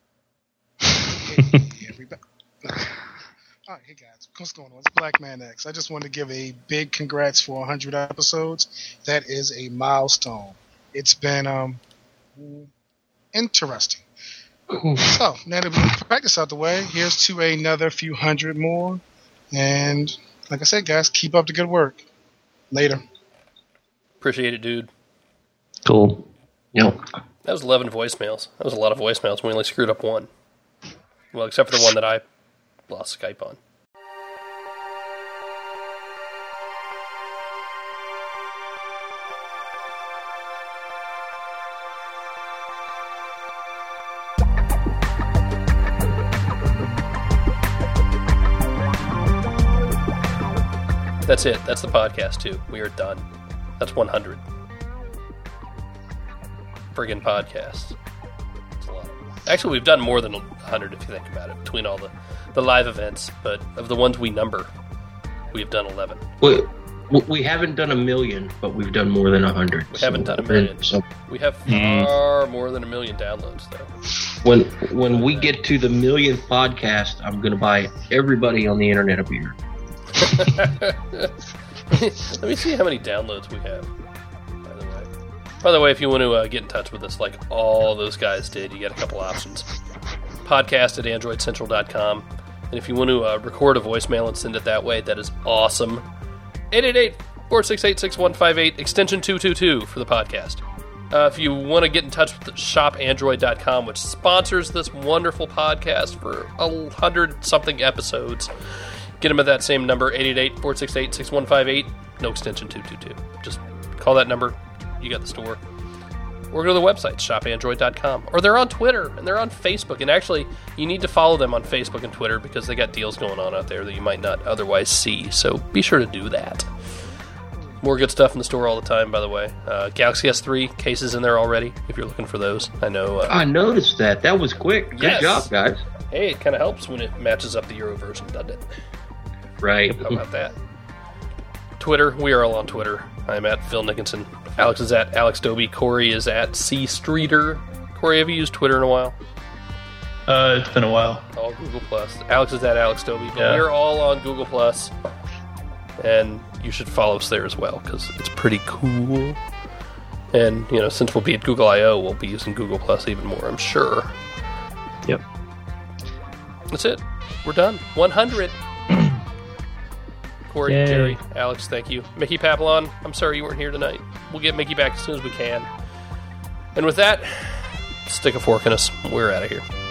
Speaker 16: All right, hey guys, what's going on? It's Black Man X. I just wanted to give a big congrats for 100 episodes. That is a milestone. It's been interesting. So, now that we get practice out the way, here's to another few hundred more. And like I said, guys, keep up the good work. Later.
Speaker 2: Appreciate it, dude.
Speaker 3: Cool. Yep.
Speaker 2: That was 11 voicemails. That was a lot of voicemails. We only screwed up one. Well, except for the one that I lost Skype on. That's it. That's the podcast, too. We are done. That's 100. Friggin' podcasts. That's a lot. Actually, we've done more than 100 if you think about it, between all the live events. But of the ones we number, we have done 11.
Speaker 3: We haven't done 1 million, but we've done more than 100.
Speaker 2: We haven't done 1 million. We have far more than 1 million downloads, though.
Speaker 3: When we get to the 1,000,000th podcast, I'm going to buy everybody on the internet a beer.
Speaker 2: Let me see how many downloads we have. By the way, if you want to get in touch with us like all those guys did, you get a couple options. Podcast at androidcentral.com. And if you want to record a voicemail and send it that way, that is awesome. 888-468-6158, extension 222 for the podcast. If you want to get in touch with shopandroid.com, which sponsors this wonderful podcast for 100-something episodes, get them at that same number, 888-468-6158. No extension 222. Just Call that number. You got the store. Or go to the website, shopandroid.com. Or they're on Twitter, and they're on Facebook. And actually, you need to follow them on Facebook and Twitter because they got deals going on out there that you might not otherwise see. So be sure to do that. More good stuff in the store all the time, by the way. Galaxy S3 cases in there already, if you're looking for those. I know.
Speaker 3: I noticed that. That was quick. Good job, guys.
Speaker 2: Hey, it kind of helps when it matches up the Euro version, doesn't it?
Speaker 3: Right.
Speaker 2: How about that? Twitter. We are all on Twitter. I'm at Phil Nickinson. Alex is at Alex Doby. Corey is at C Streeter. Corey, have you used Twitter in a while?
Speaker 4: It's been a while.
Speaker 2: All Google Plus. Alex is at Alex Doby. But we're all on Google Plus. And you should follow us there as well, because it's pretty cool. And, you know, since we'll be at Google I.O., we'll be using Google Plus even more, I'm sure.
Speaker 5: Yep.
Speaker 2: That's it. We're done. 100. Corey,
Speaker 5: Yay.
Speaker 2: Jerry, Alex, thank you. Mickey Papillon, I'm sorry you weren't here tonight. We'll get Mickey back as soon as we can. And with that, stick a fork in us. We're out of here.